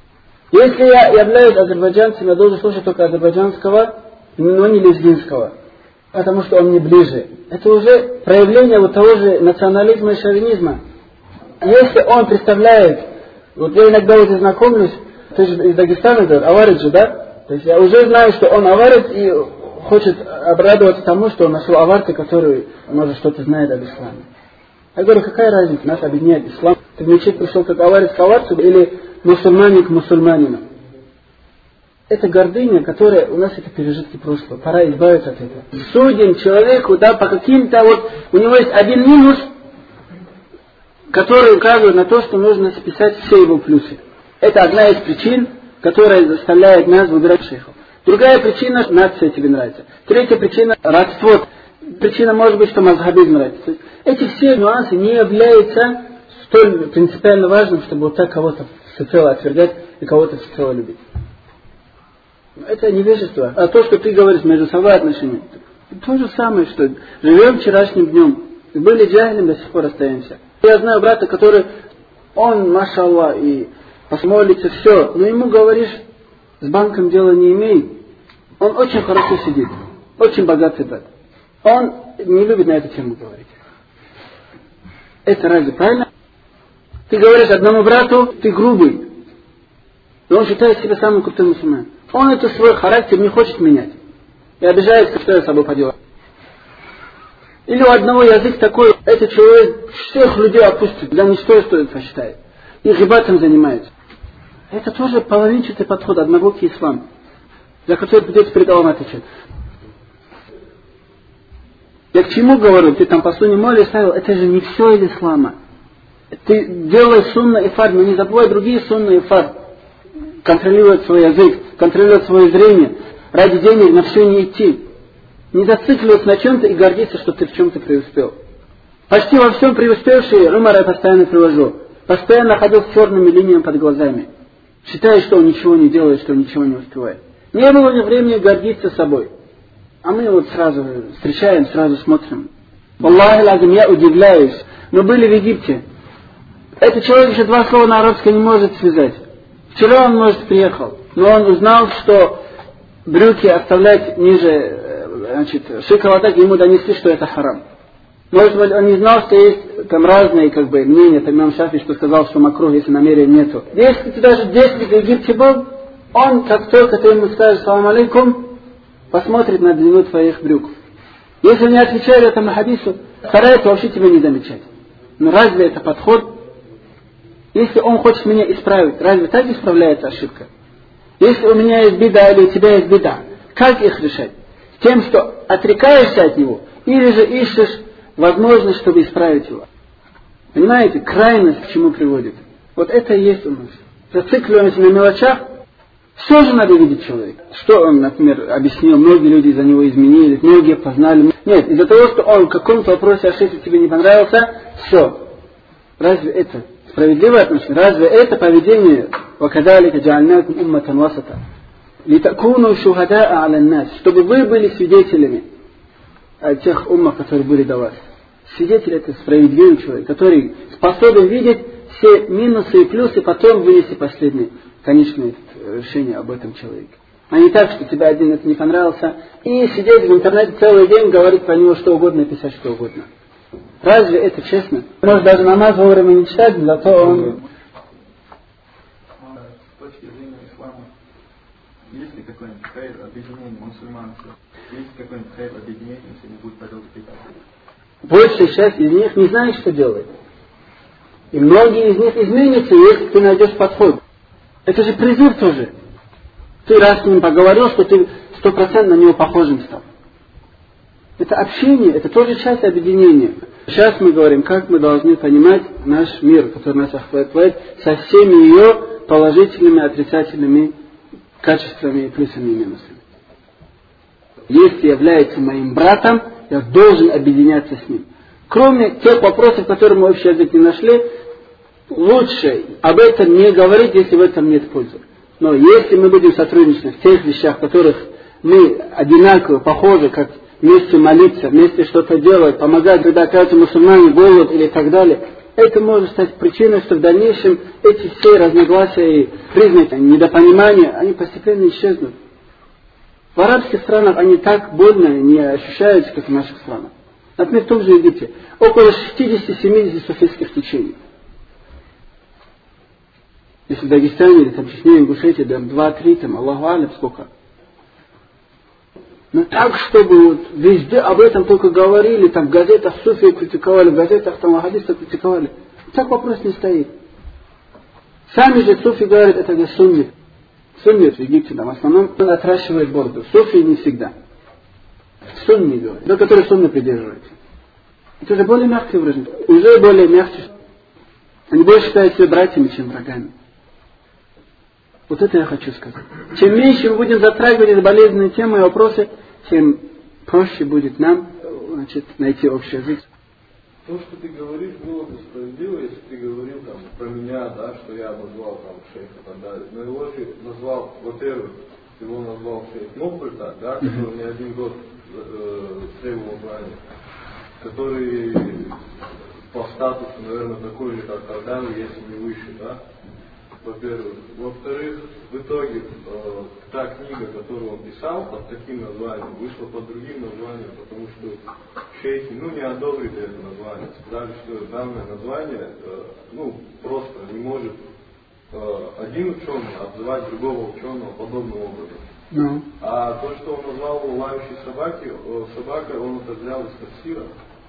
Если я являюсь азербайджанцем, я должен слушать только азербайджанского, но не лезгинского, потому что он мне ближе. Это уже проявление вот того же национализма и шовинизма. Если он представляет, вот я иногда вот знакомлюсь, ты же из Дагестана, говорит, аварец же, да? То есть я уже знаю, что он аварец и хочет обрадоваться тому, что он нашел аварца, который, может, что-то знает об исламе. Я говорю, какая разница, нас объединяет ислам? Ты в мечеть пришел как аварец к аварцу или мусульманин к мусульманину? Это гордыня, которая у нас это пережитки прошлого. Пора избавиться от этого. Судим человеку, да, по каким-то вот, у него есть один минус, который указывает на то, что нужно списать все его плюсы. Это одна из причин, которая заставляет нас выбирать шейхов. Другая причина, нация тебе нравится. Третья причина, родство. Причина может быть, что мазхабизм нравится. Эти все нюансы не являются столь принципиально важным, чтобы вот так кого-то всецело отвергать и кого-то всецело любить. Это невежество. А то, что ты говоришь между собой отношения, то же самое, что живем вчерашним днем. Были джахилем, до сих пор остаемся. Я знаю брата, который, он, машаллах, и посмолится, все, но ему говоришь, с банком дела не имеет. Он очень хорошо сидит, очень богатый брат. Он не любит на эту тему говорить. Это разве правильно? Ты говоришь одному брату, ты грубый. Но он считает себя самым крутым мусульманином. Он это свой характер не хочет менять. И обижается, что я с собой поделаю. Или у одного язык такой, этот человек всех людей опустит, для ничто, что это считает. И гибатом занимается. Это тоже половинчатый подход, однобокий ислам, за который придется перед Аллахом отвечать. Я к чему говорю? Ты там по суне моле ставил, это же не все из ислама. Ты делай сунна и фард, но не забывай другие сунна и фард. Контролировать свой язык, контролировать свое зрение. Ради денег на все не идти. Не зацикливаться на чем-то и гордиться, что ты в чем-то преуспел. Почти во всем преуспевшие Умара я постоянно привожу. Постоянно ходил с черными линиями под глазами. Считая, что он ничего не делает, что он ничего не успевает. Не было ни времени гордиться собой. А мы вот сразу встречаем, сразу смотрим. Аллахи лазим, я удивляюсь. Мы были в Египте. Этот человек еще два слова на арабском не может связать. Вчера он, может, приехал. Но он узнал, что брюки оставлять ниже, значит, шиколоток, ему донесли, что это харам. Может быть, он не знал, что есть там разные как бы, мнения. Там имам Шафи, что сказал, что макрух, если намерения нету. Если ты даже десять в Египте был, он, как только ты ему скажешь салам алейкум, посмотрит на длину твоих брюк. Если не отвечает этому хадису, старается вообще тебя не замечать. Но разве это подход? Если он хочет меня исправить, разве так исправляется ошибка? Если у меня есть беда или у тебя есть беда, как их решать? Тем, что отрекаешься от него, или же ищешь возможность, чтобы исправить его. Понимаете, крайность к чему приводит? Вот это и есть у нас. Зацикливаемся на мелочах, все же надо видеть человека. Что он, например, объяснил, многие люди за него изменились, многие познали. Нет, из-за того, что он в каком-то вопросе ошибся, тебе не понравился, все. Разве это справедливое отношение? Разве это поведение وَكَذَلِكَ جَعَلْنَاكُمْ أُمَّةً وَسَطًا لِتَكُونُوا شُهَدَاءَ عَلَى النَّاسِ, чтобы вы были свидетелями тех уммах, которые были до вас. Свидетель — это справедливый человек, который способен видеть все минусы и плюсы, потом вынести последнее, конечное решение об этом человеке. А не так, что тебе один это не понравился, и сидеть в интернете целый день, говорить про него что угодно и писать что угодно. Разве это честно? Может даже намаз вовремя не читать, зато он... С точки зрения ислама, есть ли какое-нибудь хайр объединение мусульман? Есть какой-нибудь хайр объединение, если не будет поделать питать? Большая часть из них не знает, что делает. И многие из них изменятся, если ты найдешь подход. Это же призыв тоже. Ты раз с ним поговорил, что ты стопроцентно на него похожим стал. Это общение, это тоже часть объединения. Сейчас мы говорим, как мы должны понимать наш мир, который нас охватывает, со всеми ее положительными, отрицательными качествами, плюсами и минусами. Если является моим братом, я должен объединяться с ним. Кроме тех вопросов, которые мы общий язык не нашли, лучше об этом не говорить, если в этом нет пользы. Но если мы будем сотрудничать в тех вещах, в которых мы одинаково, похожи, как вместе молиться, вместе что-то делать, помогать, когда кажется мусульмане голод или так далее, это может стать причиной, что в дальнейшем эти все разногласия и признаки недопонимания, они постепенно исчезнут. В арабских странах они так больно не ощущаются, как в наших странах. Например, в том же Египте около шестьдесят-семьдесят суфийских течений. Если в Дагестане или там Чечне, Ингушетии, там два-три, там Аллаху алям, сколько. Но так, чтобы вот везде об этом только говорили, там в газетах суфии критиковали, в газетах там ваххабисты критиковали. Так вопрос не стоит. Сами же суфи говорят, это не суннит. Суннит в Египте там в основном отращивает бороду. Суфи не всегда. Сунни говорят, до которой сунны придерживаются. Это уже более мягкое выражение. Уже более мягче. Они больше считают себя братьями, чем врагами. Вот это я хочу сказать. Чем меньше мы будем затрагивать эти болезненные темы и вопросы, тем проще будет нам, значит, найти общий язык. То, что ты говоришь, было бы справедливо, если ты говорил там про меня, да, что я назвал там шейха и так далее. Но его же назвал, во-первых, его назвал шейх Мухбальта, да, который не один год э, требовал звания, который по статусу, наверное, такой же, как Ардан, если не выше, да. Во-первых. Во-вторых, в итоге э, та книга, которую он писал под таким названием, вышла под другим названием, потому что шейхи, ну, не одобрили это название. Сказали, что данное название, э, ну, просто не может э, один ученый обзывать другого ученого подобным образом. No. А то, что он назвал его лающей собаки, э, собакой, он это взял из тафсира.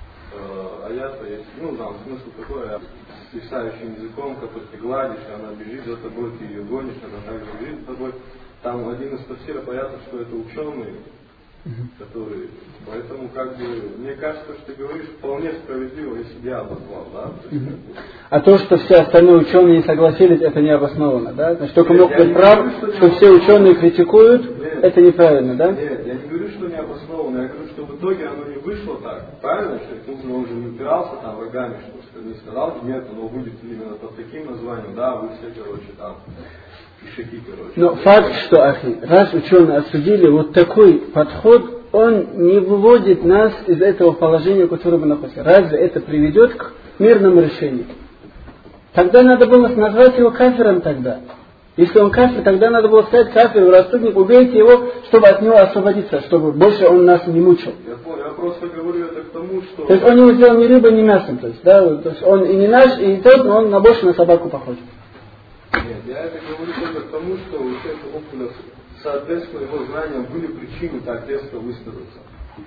А я-то есть, ну, там смысл такой, а свисающим языком, который ты гладишь, она бежит за тобой, ты ее гонишь, она также бежит за тобой. Там один из тафсиров, понятно, что это ученые, которые, поэтому, как бы, мне кажется, что ты говоришь вполне справедливо, если бы я обозвал, да? То есть, а то, что все остальные ученые не согласились, это не обосновано, да? Значит, только мог быть прав, что, что все ученые критикуют, нет, это неправильно, да? Нет, я не говорю, что не обосновано, я говорю, что в итоге оно не вышло так, правильно, что он уже не упирался там рогами, что не сказал, нет, оно будет именно под таким названием, да, вы все, короче, там, ишаки, короче. Но факт, что, ахи, раз ученые осудили, вот такой подход, он не выводит нас из этого положения, в котором мы находимся. Разве это приведет к мирному решению? Тогда надо было назвать его кафиром тогда. Если он кафир, тогда надо было сказать кафир, рассудник, убейте его, чтобы от него освободиться, чтобы больше он нас не мучил. Я понял, я просто говорю это к тому, что... То есть он не сделал ни рыбой, ни мясом. То есть, да, то есть он и не наш, и тот, но он на больше на собаку похож. Нет, я это говорю только к тому, что у человека Мухбаля, соответственно, его знаниям были причины так резко высказаться.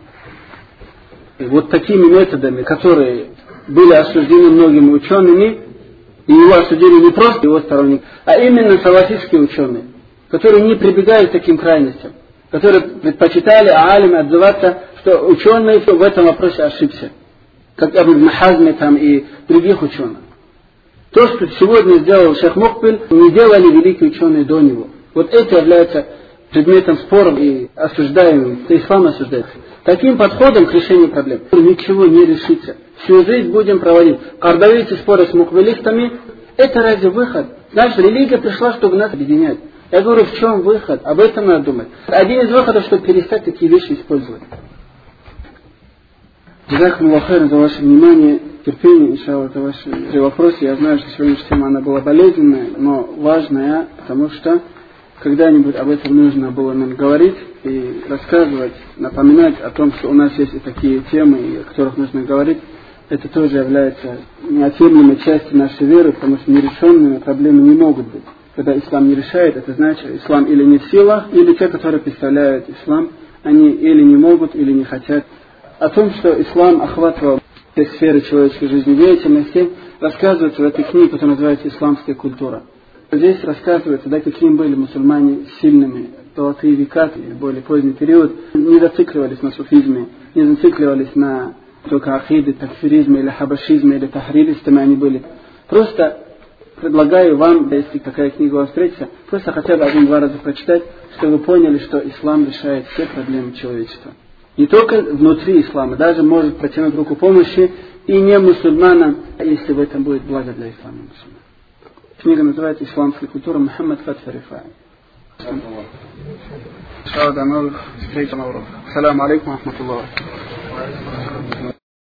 И вот такими методами, которые были осуждены многими учеными, и его осудили не просто его сторонники, а именно салафистские ученые, которые не прибегали к таким крайностям, которые предпочитали алиме отзываться, что ученый в этом вопросе ошибся, как Ибн Хазм там и других ученых. То, что сегодня сделал шейх Мухбиль, не делали великие ученые до него. Вот это является предметом споров и осуждаемым, то ислам осуждает. Таким подходом к решению проблем ничего не решится. Всю жизнь будем проводить. Кардавийцы споры с муквилистами, это ради выход. Наша религия пришла, чтобы нас объединять. Я говорю, в чем выход? Об этом надо думать. Один из выходов, чтобы перестать такие вещи использовать. Джазакумуллаху хайран за ваше внимание, терпение, иншаллах, это ваши вопросы. Я знаю, что сегодняшняя тема она была болезненная, но важная, потому что когда-нибудь об этом нужно было нам говорить и рассказывать, напоминать о том, что у нас есть и такие темы, о которых нужно говорить. Это тоже является неотъемлемой частью нашей веры, потому что нерешенными проблемы не могут быть. Когда ислам не решает, это значит, ислам или не в силах, или те, которые представляют ислам, они или не могут, или не хотят. О том, что ислам охватывал все сферы человеческой жизнедеятельности, рассказывается в этой книге, которая называется «Исламская культура». Здесь рассказывается, да, какими были мусульмане сильными в золотые века, в более поздний период, не зацикливались на суфизме, не зацикливались на только акиды, такфиризме или хабашизме или тахриристами они были. Просто предлагаю вам, если такая книга у вас встретится, просто хотя бы один-два раза прочитать, чтобы вы поняли, что ислам решает все проблемы человечества. Не только внутри ислама, даже может протянуть руку помощи и не мусульманам, если в этом будет благо для ислама. Книга называется «Исламская культура» Мухаммад Фатхи Рифаи. До новых встреч на уроках. Ассаламу алейкум ва рахматуллахи.